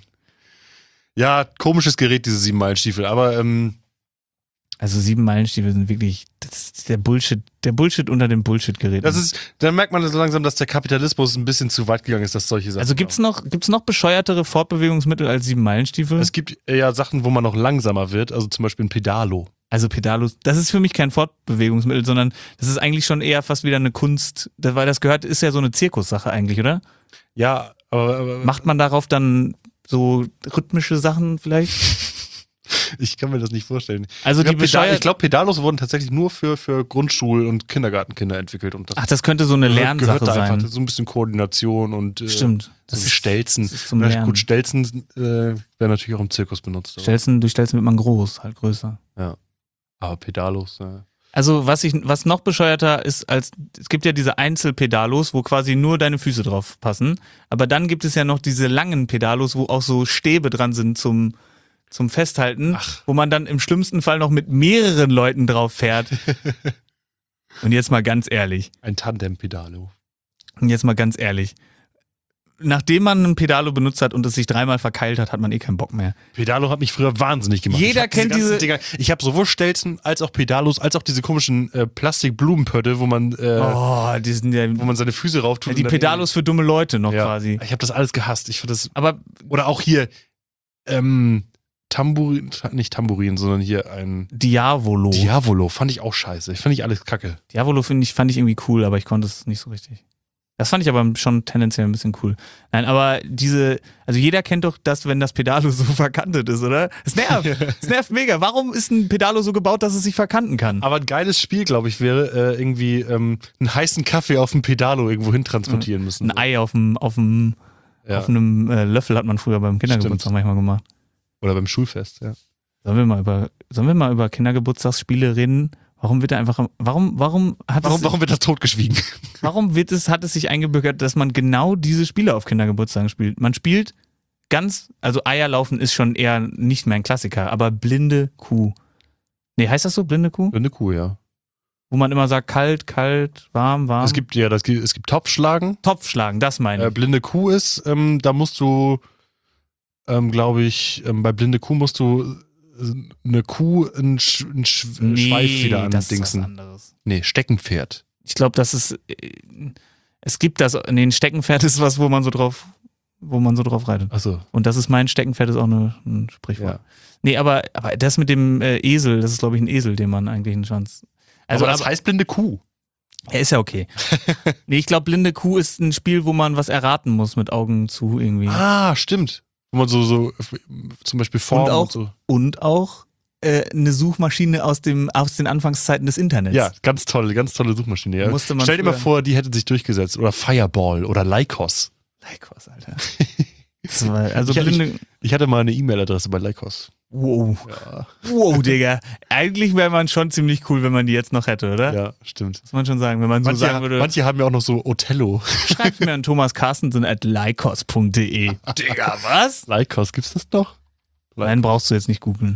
Ja, komisches Gerät, diese 7 Meilen Stiefel, aber also 7 Meilenstiefel sind wirklich, das ist der Bullshit unter dem Bullshit-Gerät. da merkt man so langsam, dass der Kapitalismus ein bisschen zu weit gegangen ist, dass solche Sachen. Also gibt's noch bescheuertere Fortbewegungsmittel als 7 Meilenstiefel? Es gibt ja Sachen, wo man noch langsamer wird, also zum Beispiel ein Pedalo. Also Pedalos, das ist für mich kein Fortbewegungsmittel, sondern das ist eigentlich schon eher fast wieder eine Kunst, weil das ist ja so eine Zirkussache eigentlich, oder? Ja, aber Macht man darauf dann so rhythmische Sachen vielleicht? ich kann mir das nicht vorstellen. Also ich glaube, Pedalos wurden tatsächlich nur für Grundschul- und Kindergartenkinder entwickelt. Und das könnte so eine Lernsache gehört da sein. einfach so ein bisschen Koordination und Stimmt. so Stelzen. Das ist zum Lernen. Gut, Stelzen werden natürlich auch im Zirkus benutzt. Durch Stelzen wird man groß, halt größer. Ja. Aber Pedalos, Also was noch bescheuerter ist, es gibt ja diese Einzelpedalos, wo quasi nur deine Füße drauf passen, aber dann gibt es ja noch diese langen Pedalos, wo auch so Stäbe dran sind zum Festhalten, wo man dann im schlimmsten Fall noch mit mehreren Leuten drauf fährt. Und jetzt mal ganz ehrlich. Ein Tandem-Pedalo. Nachdem man ein Pedalo benutzt hat und es sich 3-mal verkeilt hat, hat man eh keinen Bock mehr. Pedalo hat mich früher wahnsinnig gemacht. Jeder kennt diese Dinger. Ich habe sowohl Stelzen als auch Pedalos, als auch diese komischen Plastikblumenpötte, wo man die sind ja, wo man seine Füße rauf tut. ja, die Pedalos für dumme Leute noch ja. quasi. Ich habe das alles gehasst. Ich fand das. Aber Oder auch hier Tambourin, nicht Tambourin, sondern hier ein Diavolo fand ich auch scheiße. Fand ich alles kacke. Diavolo fand ich irgendwie cool, aber ich konnte es nicht so richtig. Das fand ich aber schon tendenziell ein bisschen cool. Nein, aber also jeder kennt doch das, wenn das Pedalo so verkantet ist, oder? Es nervt mega. Warum ist ein Pedalo so gebaut, dass es sich verkanten kann? Aber ein geiles Spiel, glaube ich, wäre irgendwie einen heißen Kaffee auf dem Pedalo irgendwo hin transportieren müssen. Ein Ei auf einem Löffel hat man früher beim Kindergeburtstag manchmal gemacht. Oder beim Schulfest, ja. Sollen wir mal über Kindergeburtstagsspiele reden? Warum wird das totgeschwiegen? Warum hat es sich eingebürgert, dass man genau diese Spiele auf Kindergeburtstagen spielt? Man spielt also Eierlaufen ist schon eher nicht mehr ein Klassiker, aber blinde Kuh. Nee, heißt das so, blinde Kuh? Blinde Kuh, ja. Wo man immer sagt, kalt, kalt, warm, warm. Es gibt Topfschlagen. Topfschlagen, das meine ich. Blinde Kuh ist, da musst du, glaube ich, bei blinde Kuh musst du eine Kuh einen Schweif wieder das ist was andingsen. anderes. Nee, Steckenpferd. Ich glaube, das ist, es gibt das, nee, ein Steckenpferd ist was, wo man so drauf reitet. Achso. Und das ist mein Steckenpferd, ist auch ein Sprichwort. Ja. Nee, aber das mit dem Esel, das ist, glaube ich, ein Esel, dem man eigentlich einen Schwanz. Also, aber das heißt blinde Kuh. Er ist ja okay. Nee, ich glaube, blinde Kuh ist ein Spiel, wo man was erraten muss mit Augen zu irgendwie. Ah, stimmt. Wo man so zum Beispiel Formen und so. Und auch eine Suchmaschine aus den Anfangszeiten des Internets. Ja, ganz tolle Suchmaschine. Ja. Musste man Stell dir mal vor, die hätte sich durchgesetzt. Oder Fireball oder Lycos. Lycos, Alter. Das war, also ich hatte mal eine E-Mail-Adresse bei Lycos. Wow. Ja. Wow, Digga. Eigentlich wäre man schon ziemlich cool, wenn man die jetzt noch hätte, oder? Ja, stimmt. Muss man schon sagen, wenn man so sagen würde. Manche haben ja auch noch so Othello. Schreibt mir an thomascarstensen@lycos.de. Digga, was? Lycos, gibt's das noch? Nein, brauchst du jetzt nicht googeln.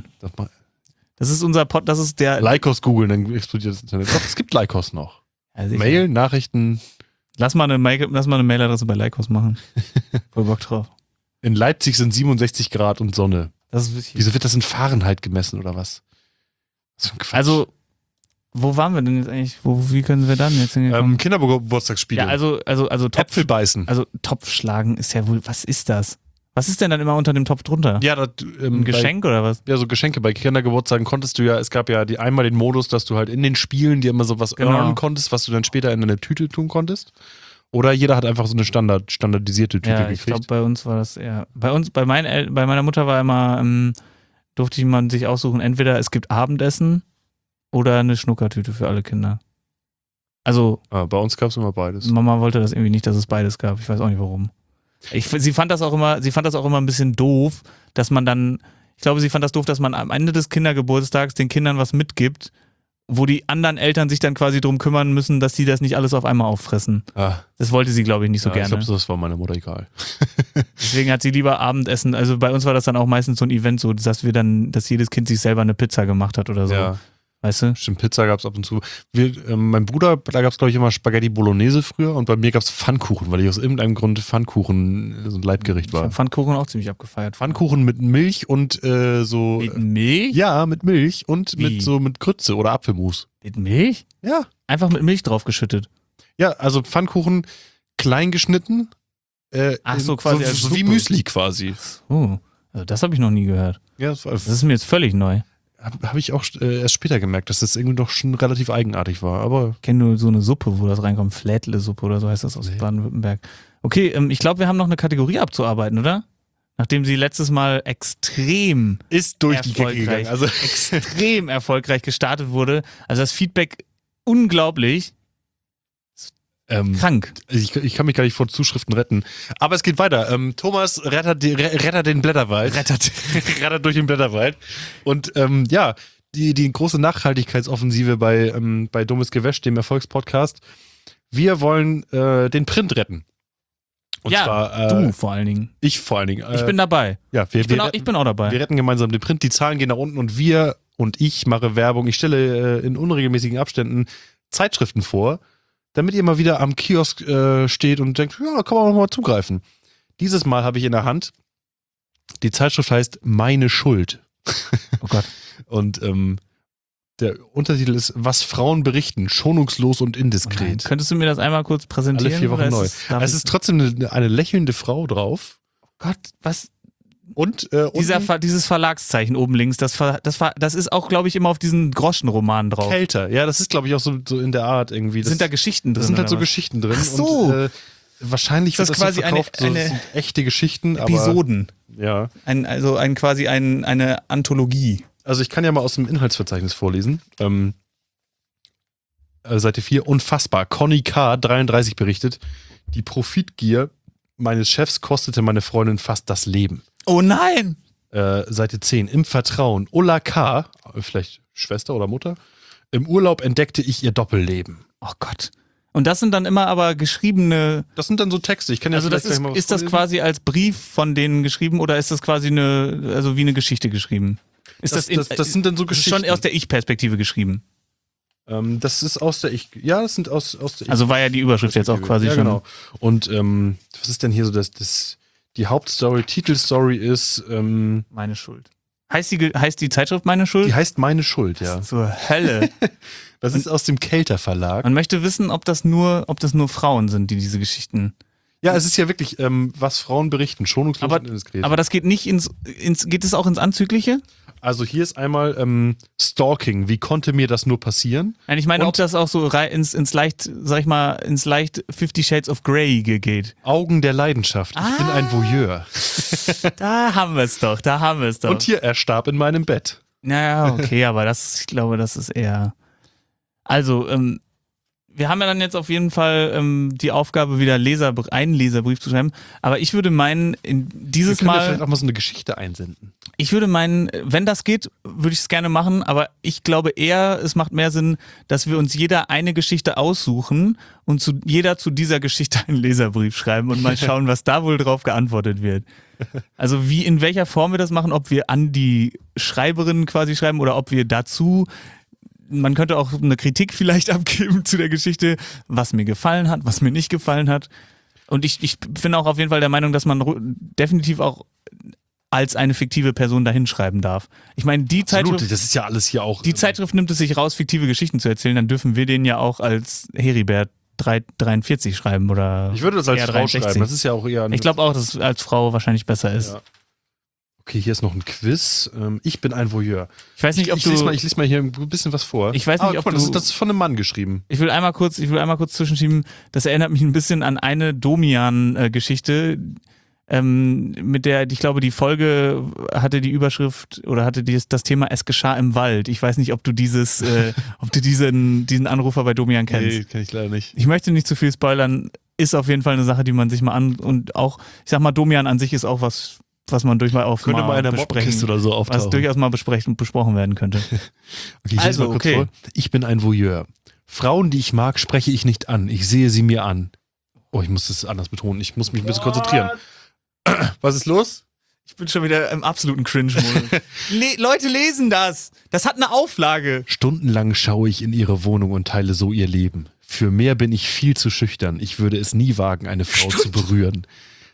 Das ist unser das ist der. Lycos googeln, dann explodiert das Internet. Doch, es gibt Lycos noch. Also Mail, Nachrichten. Lass mal eine Mailadresse bei Lycos machen. Voll Bock drauf. In Leipzig sind 67 Grad und Sonne. Das ist wichtig. Wieso wird das in Fahrenheit gemessen oder was? Was für ein Quatsch. Also, wo waren wir denn jetzt eigentlich? Wie können wir dann jetzt hingekommen? Kindergeburtstagsspiele. Ja, also Äpfel beißen. Also Topfschlagen ist ja wohl, was ist das? Was ist denn dann immer unter dem Topf drunter? Ja, ein Geschenk oder was? Ja, so Geschenke. Bei Kindergeburtstagen konntest du ja, es gab ja einmal den Modus, dass du halt in den Spielen dir immer so was earnen konntest, was du dann später in eine Tüte tun konntest. Oder jeder hat einfach so eine standardisierte Tüte gekriegt. Ich glaube, bei uns war das eher. Bei meiner Mutter war immer, durfte man sich aussuchen, entweder es gibt Abendessen oder eine Schnuckertüte für alle Kinder. Also. Bei uns gab es immer beides. Mama wollte das irgendwie nicht, dass es beides gab. Ich weiß auch nicht warum. Sie fand das auch immer ein bisschen doof, dass man dann, ich glaube, sie fand das doof, dass man am Ende des Kindergeburtstags den Kindern was mitgibt, wo die anderen Eltern sich dann quasi drum kümmern müssen, dass sie das nicht alles auf einmal auffressen. Das wollte sie, glaube ich, nicht so gerne. Ich glaube, das war meiner Mutter egal. Deswegen hat sie lieber Abendessen. Also bei uns war das dann auch meistens so ein Event, so dass jedes Kind sich selber eine Pizza gemacht hat oder so. Ja. Weißt du? Stimmt, Pizza gab es ab und zu. Mein Bruder, da gab es, glaube ich, immer Spaghetti Bolognese früher und bei mir gab es Pfannkuchen, weil ich aus irgendeinem Grund Pfannkuchen so ein Leibgericht war. Ich habe Pfannkuchen auch ziemlich abgefeiert. Pfannkuchen mit Milch und so. Mit Milch? Ja, mit Milch und mit Grütze oder Apfelmus. Mit Milch? Ja. Einfach mit Milch draufgeschüttet. Ja, also Pfannkuchen klein geschnitten. So quasi als so wie Müsli quasi. Also das habe ich noch nie gehört. Ja, das ist mir jetzt völlig neu. Habe ich auch erst später gemerkt, dass das irgendwie doch schon relativ eigenartig war. Aber ich kenne nur so eine Suppe, wo das reinkommt. Flädle-Suppe oder so heißt das aus Baden-Württemberg. Okay, ich glaube, wir haben noch eine Kategorie abzuarbeiten, oder? Nachdem sie letztes Mal extrem durch die Decke gegangen. Also extrem erfolgreich gestartet wurde. Also das Feedback unglaublich. Krank. Ich kann mich gar nicht vor Zuschriften retten. Aber es geht weiter. Thomas rettet den Blätterwald. Rettet durch den Blätterwald. Und die große Nachhaltigkeitsoffensive bei Dummes Gewäsch, dem Erfolgspodcast. Wir wollen den Print retten. Und zwar, du vor allen Dingen. Ich vor allen Dingen. Ich bin dabei. Ja, ich bin auch dabei. Wir retten gemeinsam den Print. Die Zahlen gehen nach unten und ich mache Werbung. Ich stelle in unregelmäßigen Abständen Zeitschriften vor, damit ihr mal wieder am Kiosk steht und denkt, ja, da kann man auch mal zugreifen. Dieses Mal habe ich in der Hand, die Zeitschrift heißt Meine Schuld. Oh Gott. Und der Untertitel ist, was Frauen berichten, schonungslos und indiskret. Könntest du mir das einmal kurz präsentieren? Alle 4 Wochen neu. Es ist trotzdem eine lächelnde Frau drauf. Oh Gott, was? Und dieses Verlagszeichen oben links, das ist auch, glaube ich, immer auf diesen Groschenromanen drauf. Kelter, ja, das ist, glaube ich, auch so in der Art irgendwie. Sind da Geschichten drin? Da sind halt so Geschichten drin. Ach so. Und wahrscheinlich wird das quasi so verkauft, eine das sind echte Geschichten. Episoden. Aber, ja. Eine Anthologie. Also ich kann ja mal aus dem Inhaltsverzeichnis vorlesen. Seite 4, unfassbar. Conny K. 33 berichtet, die Profitgier meines Chefs kostete meine Freundin fast das Leben. Oh nein! Seite 10, im Vertrauen. Ulla K., vielleicht Schwester oder Mutter, im Urlaub entdeckte ich ihr Doppelleben. Oh Gott. Und das sind dann immer aber geschriebene... Das sind dann so Texte. Ich kann ja also das ist das quasi als Brief von denen geschrieben oder ist das quasi wie eine Geschichte geschrieben? Das sind dann so Geschichten. Ist schon aus der Ich-Perspektive geschrieben. Das ist aus der das sind aus der Also war ja die Überschrift jetzt auch quasi schon. Genau. Und was ist denn hier so die Hauptstory, Titelstory ist Meine Schuld. Heißt die Zeitschrift Meine Schuld? die heißt Meine Schuld, ja. Zur Hölle. Das ist aus dem Kelter Verlag. Man möchte wissen, ob das nur Frauen sind, die diese Geschichten. Ja, es ist ja wirklich, was Frauen berichten, schonungslos und indiskret. Aber das geht nicht geht es auch ins Anzügliche? Also hier ist einmal Stalking. Wie konnte mir das nur passieren? Nein, ich meine, Und- ob das auch so ins leicht, sag ich mal, ins leicht 50 Shades of Grey geht. Augen der Leidenschaft. Ich bin ein Voyeur. Da haben wir es doch. Und hier, er starb in meinem Bett. Naja, okay, aber ich glaube, das ist eher. Also, wir haben ja dann jetzt auf jeden Fall die Aufgabe, wieder einen Leserbrief zu schreiben. Aber ich würde meinen, Wir können ja vielleicht auch mal so eine Geschichte einsenden. Ich würde meinen, wenn das geht, würde ich es gerne machen, aber ich glaube eher, es macht mehr Sinn, dass wir uns jeder eine Geschichte aussuchen und jeder zu dieser Geschichte einen Leserbrief schreiben und mal schauen, was da wohl drauf geantwortet wird. Also in welcher Form wir das machen, ob wir an die Schreiberin quasi schreiben oder ob wir dazu, man könnte auch eine Kritik vielleicht abgeben zu der Geschichte, was mir gefallen hat, was mir nicht gefallen hat. Und ich bin auch auf jeden Fall der Meinung, dass man definitiv auch als eine fiktive Person dahinschreiben darf. Ich meine, Absolut, das ist ja alles hier auch. Die Zeitschrift nimmt es sich raus, fiktive Geschichten zu erzählen, dann dürfen wir den ja auch als Heribert 43 schreiben oder. Ich würde das als eher Frau 63. schreiben, das ist ja auch eher. Ich glaube auch, dass es als Frau wahrscheinlich besser ist. Ja. Okay, hier ist noch ein Quiz. Ich bin ein Voyeur. Ich weiß nicht, ob ich du. lese mal hier ein bisschen was vor. Ich weiß nicht, ob guck mal, du. das ist von einem Mann geschrieben. Ich will einmal kurz zwischenschieben, das erinnert mich ein bisschen an eine Domian-Geschichte, mit der, ich glaube, die Folge hatte die Überschrift oder hatte das Thema Es geschah im Wald. Ich weiß nicht, ob du ob du diesen Anrufer bei Domian kennst. Nee, kenn ich leider nicht. Ich möchte nicht zu viel spoilern, ist auf jeden Fall eine Sache, die man sich mal und auch, ich sag mal, Domian an sich ist auch was man durchaus Könnte mal in der besprechen, Mobkiste oder so auftauchen. was durchaus mal besprochen werden könnte. Okay, ich lese mal kurz vor. Ich bin ein Voyeur. Frauen, die ich mag, spreche ich nicht an. Ich sehe sie mir an. Oh, ich muss das anders betonen. Ich muss mich ein bisschen konzentrieren. Was ist los? Ich bin schon wieder im absoluten Cringe-Modus. Leute lesen das. Das hat eine Auflage. Stundenlang schaue ich in ihre Wohnung und teile so ihr Leben. Für mehr bin ich viel zu schüchtern. Ich würde es nie wagen, eine Frau zu berühren.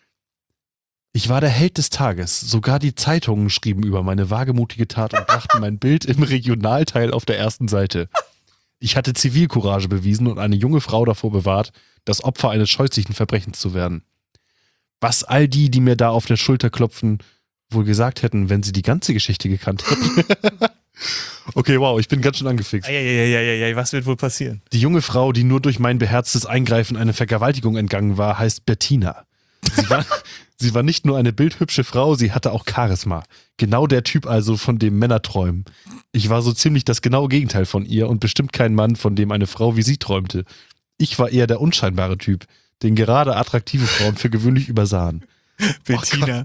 Ich war der Held des Tages. Sogar die Zeitungen schrieben über meine wagemutige Tat und brachten mein Bild im Regionalteil auf der ersten Seite. Ich hatte Zivilcourage bewiesen und eine junge Frau davor bewahrt, das Opfer eines scheußlichen Verbrechens zu werden. Was all die mir da auf der Schulter klopfen, wohl gesagt hätten, wenn sie die ganze Geschichte gekannt hätten. Okay, wow, ich bin ganz schön angefixt. Ja, was wird wohl passieren? Die junge Frau, die nur durch mein beherztes Eingreifen einer Vergewaltigung entgangen war, heißt Bettina. Sie war nicht nur eine bildhübsche Frau, sie hatte auch Charisma. Genau der Typ also, von dem Männer träumen. Ich war so ziemlich das genaue Gegenteil von ihr und bestimmt kein Mann, von dem eine Frau wie sie träumte. Ich war eher der unscheinbare Typ, den gerade attraktive Frauen für gewöhnlich übersahen. Bettina.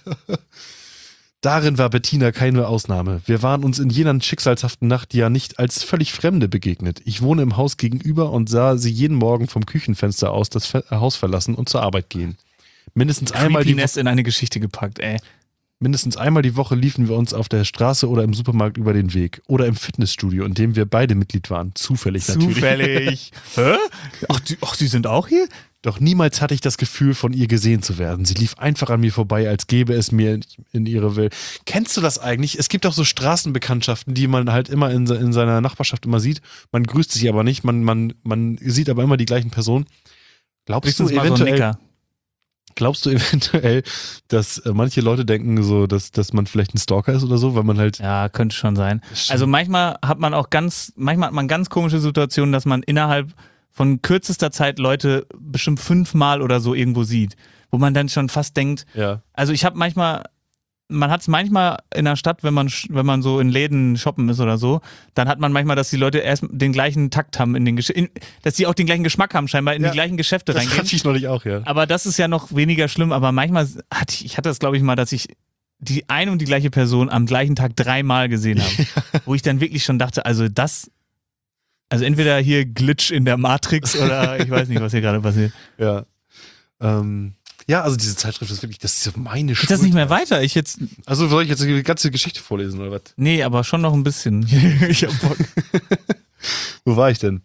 Darin war Bettina keine Ausnahme. Wir waren uns in jener schicksalshaften Nacht ja nicht als völlig Fremde begegnet. Ich wohne im Haus gegenüber und sah sie jeden Morgen vom Küchenfenster aus das Haus verlassen und zur Arbeit gehen. Mindestens einmal in eine Geschichte gepackt, ey. Mindestens einmal die Woche liefen wir uns auf der Straße oder im Supermarkt über den Weg. Oder im Fitnessstudio, in dem wir beide Mitglied waren. Zufällig natürlich. Zufällig. Hä? Ach, Sie sind auch hier? Doch niemals hatte ich das Gefühl, von ihr gesehen zu werden. Sie lief einfach an mir vorbei, als gäbe es mir in ihre Welt. Kennst du das eigentlich? Es gibt auch so Straßenbekanntschaften, die man halt immer in seiner Nachbarschaft immer sieht. Man grüßt sich aber nicht, man sieht aber immer die gleichen Personen. Glaubst du eventuell, dass manche Leute denken so, dass man vielleicht ein Stalker ist oder so, weil man halt... Ja, könnte schon sein. Also manchmal hat man ganz komische Situationen, dass man innerhalb von kürzester Zeit Leute bestimmt 5-mal oder so irgendwo sieht, wo man dann schon fast denkt, Ja. also man hat es manchmal in der Stadt, wenn man so in Läden shoppen ist oder so, dann hat man manchmal, dass die Leute erst den gleichen Takt haben dass die auch den gleichen Geschmack haben, scheinbar in die gleichen Geschäfte Das reingehen. hatte ich neulich auch, ja. Aber das ist ja noch weniger schlimm, aber manchmal hatte das, glaube ich, mal, dass ich die ein und die gleiche Person am gleichen Tag 3-mal gesehen habe, wo ich dann wirklich schon dachte, also entweder hier Glitch in der Matrix oder ich weiß nicht, was hier gerade passiert. Ja. Ja, also diese Zeitschrift ist wirklich, das ist so meine Schuld. Geht das nicht mehr weiter? Also soll ich jetzt die ganze Geschichte vorlesen oder was? Nee, aber schon noch ein bisschen. Ich hab Bock. Wo war ich denn?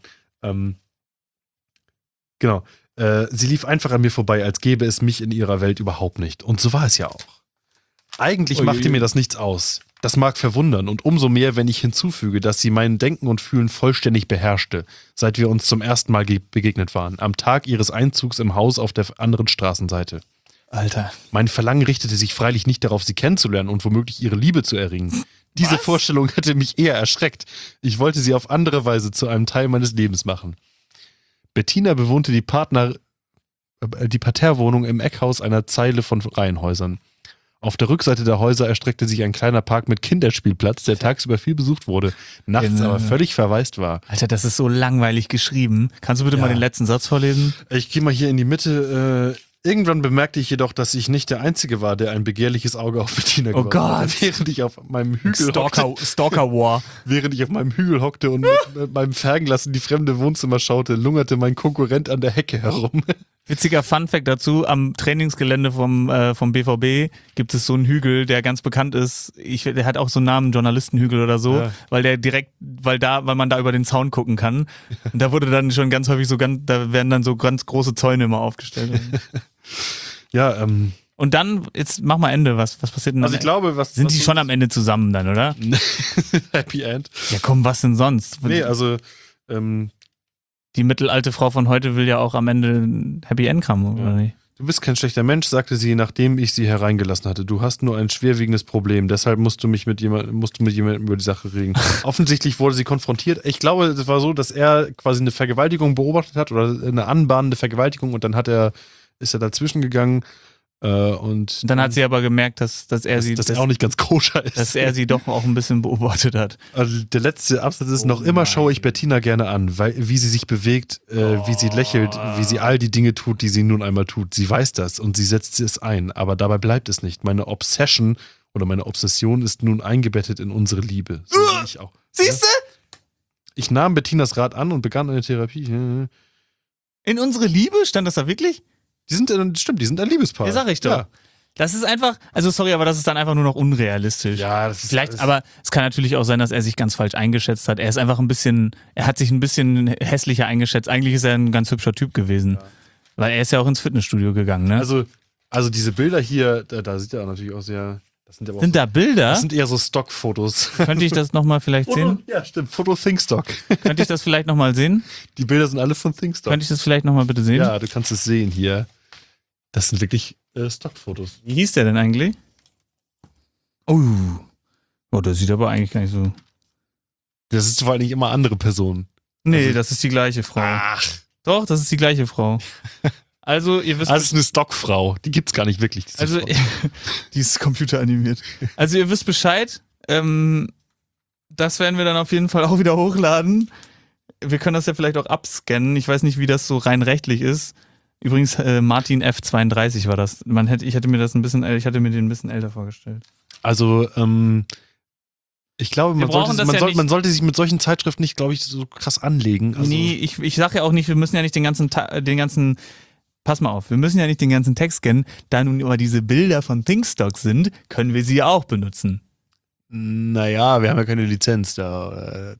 Genau. Sie lief einfach an mir vorbei, als gäbe es mich in ihrer Welt überhaupt nicht. Und so war es ja auch. Eigentlich machte mir das nichts aus. Das mag verwundern und umso mehr, wenn ich hinzufüge, dass sie mein Denken und Fühlen vollständig beherrschte, seit wir uns zum ersten Mal begegnet waren, am Tag ihres Einzugs im Haus auf der anderen Straßenseite. Alter. Mein Verlangen richtete sich freilich nicht darauf, sie kennenzulernen und womöglich ihre Liebe zu erringen. Diese Vorstellung hätte mich eher erschreckt. Ich wollte sie auf andere Weise zu einem Teil meines Lebens machen. Bettina bewohnte die Parterrewohnung im Eckhaus einer Zeile von Reihenhäusern. Auf der Rückseite der Häuser erstreckte sich ein kleiner Park mit Kinderspielplatz, der tagsüber viel besucht wurde, nachts aber völlig verwaist war. Alter, das ist so langweilig geschrieben. Kannst du bitte mal den letzten Satz vorlesen? Ich gehe mal hier in die Mitte. Irgendwann bemerkte ich jedoch, dass ich nicht der Einzige war, der ein begehrliches Auge auf Bettina geworfen hatte. Während ich auf meinem Hügel Stalker War. Während ich auf meinem Hügel hockte und mit meinem Fernglas in die fremde Wohnzimmer schaute, lungerte mein Konkurrent an der Hecke herum. Witziger Funfact dazu, am Trainingsgelände vom BVB gibt es so einen Hügel, der ganz bekannt ist. Der hat auch so einen Namen, Journalistenhügel oder so, weil man da über den Zaun gucken kann. Und da wurde dann schon ganz häufig da werden dann so ganz große Zäune immer aufgestellt. Ja, Und dann, jetzt mach mal Ende, was passiert denn dann? Also ich glaube, Sind die schon am Ende zusammen dann, oder? Happy End. Ja komm, was denn sonst? Nee, also die mittelalte Frau von heute will ja auch am Ende ein Happy End haben, oder nicht? Du bist kein schlechter Mensch, sagte sie, nachdem ich sie hereingelassen hatte. Du hast nur ein schwerwiegendes Problem, deshalb musst du mit jemandem über die Sache reden. Offensichtlich wurde sie konfrontiert. Ich glaube, es war so, dass er quasi eine Vergewaltigung beobachtet hat oder eine anbahnende Vergewaltigung und dann ist er dazwischen gegangen. Und dann hat sie aber gemerkt, dass er auch nicht ganz koscher ist. Dass er sie doch auch ein bisschen beobachtet hat. Also der letzte Absatz ist noch immer schaue ich Bettina gerne an, wie sie sich bewegt, wie sie lächelt, wie sie all die Dinge tut, die sie nun einmal tut. Sie weiß das und sie setzt es ein, aber dabei bleibt es nicht. Meine Obsession oder meine Obsession ist nun eingebettet in unsere Liebe. So wie ich auch. Siehst du? Ich nahm Bettinas Rat an und begann eine Therapie. In unsere Liebe? Stand das da wirklich? Die sind ein Liebespaar. Ja, sag ich doch. Ja. Das ist einfach, also sorry, aber das ist dann einfach nur noch unrealistisch. Ja, das ist vielleicht, aber es kann natürlich auch sein, dass er sich ganz falsch eingeschätzt hat. Er hat sich ein bisschen hässlicher eingeschätzt. Eigentlich ist er ein ganz hübscher Typ gewesen. Ja. Weil er ist ja auch ins Fitnessstudio gegangen, ne? Also diese Bilder hier, da sieht er natürlich auch sehr... Sind da Bilder? Das sind eher so Stockfotos. Könnte ich das nochmal vielleicht sehen? Ja, stimmt. Foto ThinkStock. Könnte ich das vielleicht nochmal sehen? Die Bilder sind alle von ThinkStock. Könnte ich das vielleicht nochmal bitte sehen? Ja, du kannst es sehen hier. Das sind wirklich Stockfotos. Wie hieß der denn eigentlich? Oh, das sieht aber eigentlich gar nicht so... Das ist vor allem nicht immer andere Personen. Nee, das ist die gleiche Frau. Ach. Doch, das ist die gleiche Frau. Also, ihr wisst... Das ist eine Stockfrau. Die gibt's gar nicht wirklich. Die ist computeranimiert. Also, ihr wisst Bescheid. Das werden wir dann auf jeden Fall auch wieder hochladen. Wir können das ja vielleicht auch abscannen. Ich weiß nicht, wie das so rein rechtlich ist. Übrigens, Martin F32 war das. Ich hatte mir den ein bisschen älter vorgestellt. Also, ich glaube, man sollte sich mit solchen Zeitschriften nicht, glaube ich, so krass anlegen. Also nee, ich sage ja auch nicht, wir müssen ja nicht pass mal auf, wir müssen ja nicht den ganzen Text scannen. Da nun aber diese Bilder von ThinkStock sind, können wir sie ja auch benutzen. Naja, wir haben ja keine Lizenz da.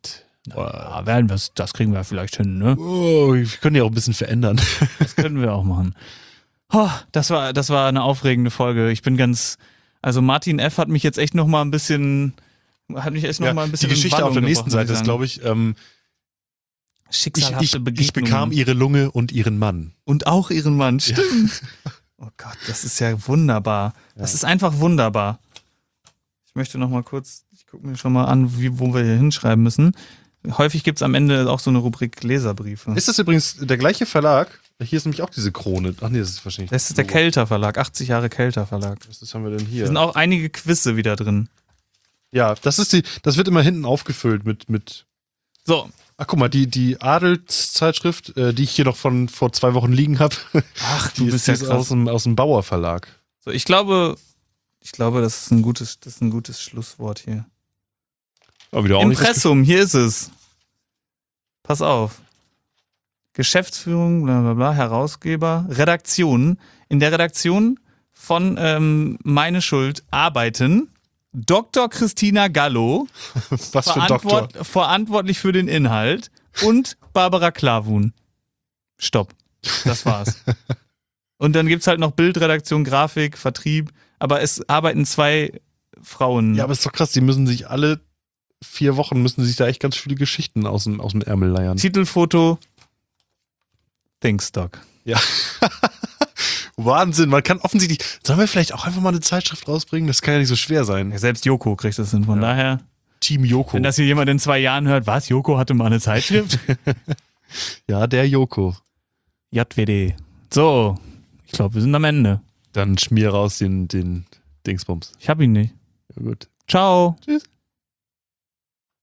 Das kriegen wir vielleicht hin, ne? Oh, wir können ja auch ein bisschen verändern. Das können wir auch machen. Oh, das war eine aufregende Folge. Also Martin F. hat mich jetzt echt noch mal ein bisschen die Geschichte auf der nächsten Seite ist, glaube ich, schicksalhafte Begegnungen. Ich bekam ihre Lunge und ihren Mann. Und auch ihren Mann, stimmt. Ja. Oh Gott, das ist ja wunderbar. Ja. Das ist einfach wunderbar. Ich möchte noch mal kurz, ich gucke mir schon mal an, wo wir hier hinschreiben müssen. Häufig gibt es am Ende auch so eine Rubrik Leserbriefe. Ist das übrigens der gleiche Verlag? Hier ist nämlich auch diese Krone. Ach nee, das ist wahrscheinlich... Das ist der Kelter Verlag, 80 Jahre Kelter Verlag. Was haben wir denn hier? Da sind auch einige Quizze wieder drin. Ja, das wird immer hinten aufgefüllt mit So. Ach, guck mal, die Adelszeitschrift, die ich hier noch von vor 2 Wochen liegen habe. Ach, du bist ja krass. Aus dem Bauer Verlag. So, ich glaube, das ist ein gutes Schlusswort hier. Aber wieder auch Impressum, hier ist es. Pass auf. Geschäftsführung, bla bla bla, Herausgeber, Redaktion. In der Redaktion von Meine Schuld arbeiten Dr. Christina Gallo, was für Doktor? Verantwortlich für den Inhalt, und Barbara Klavun. Stopp. Das war's. Und dann gibt's halt noch Bildredaktion, Grafik, Vertrieb, aber es arbeiten 2 Frauen. Ja, aber ist doch krass, die müssen sich alle 4 Wochen müssen sich da echt ganz viele Geschichten aus dem Ärmel leiern. Titelfoto Thinkstock. Ja. Wahnsinn, man kann offensichtlich. Sollen wir vielleicht auch einfach mal eine Zeitschrift rausbringen? Das kann ja nicht so schwer sein. Ja, selbst Joko kriegt das hin, von daher. Team Joko. Wenn das hier jemand in 2 Jahren hört, was, Joko hatte mal eine Zeitschrift? Ja, der Joko. JWD. So, ich glaube, wir sind am Ende. Dann schmier raus den Dingsbums. Ich hab ihn nicht. Ja, gut. Ciao. Tschüss.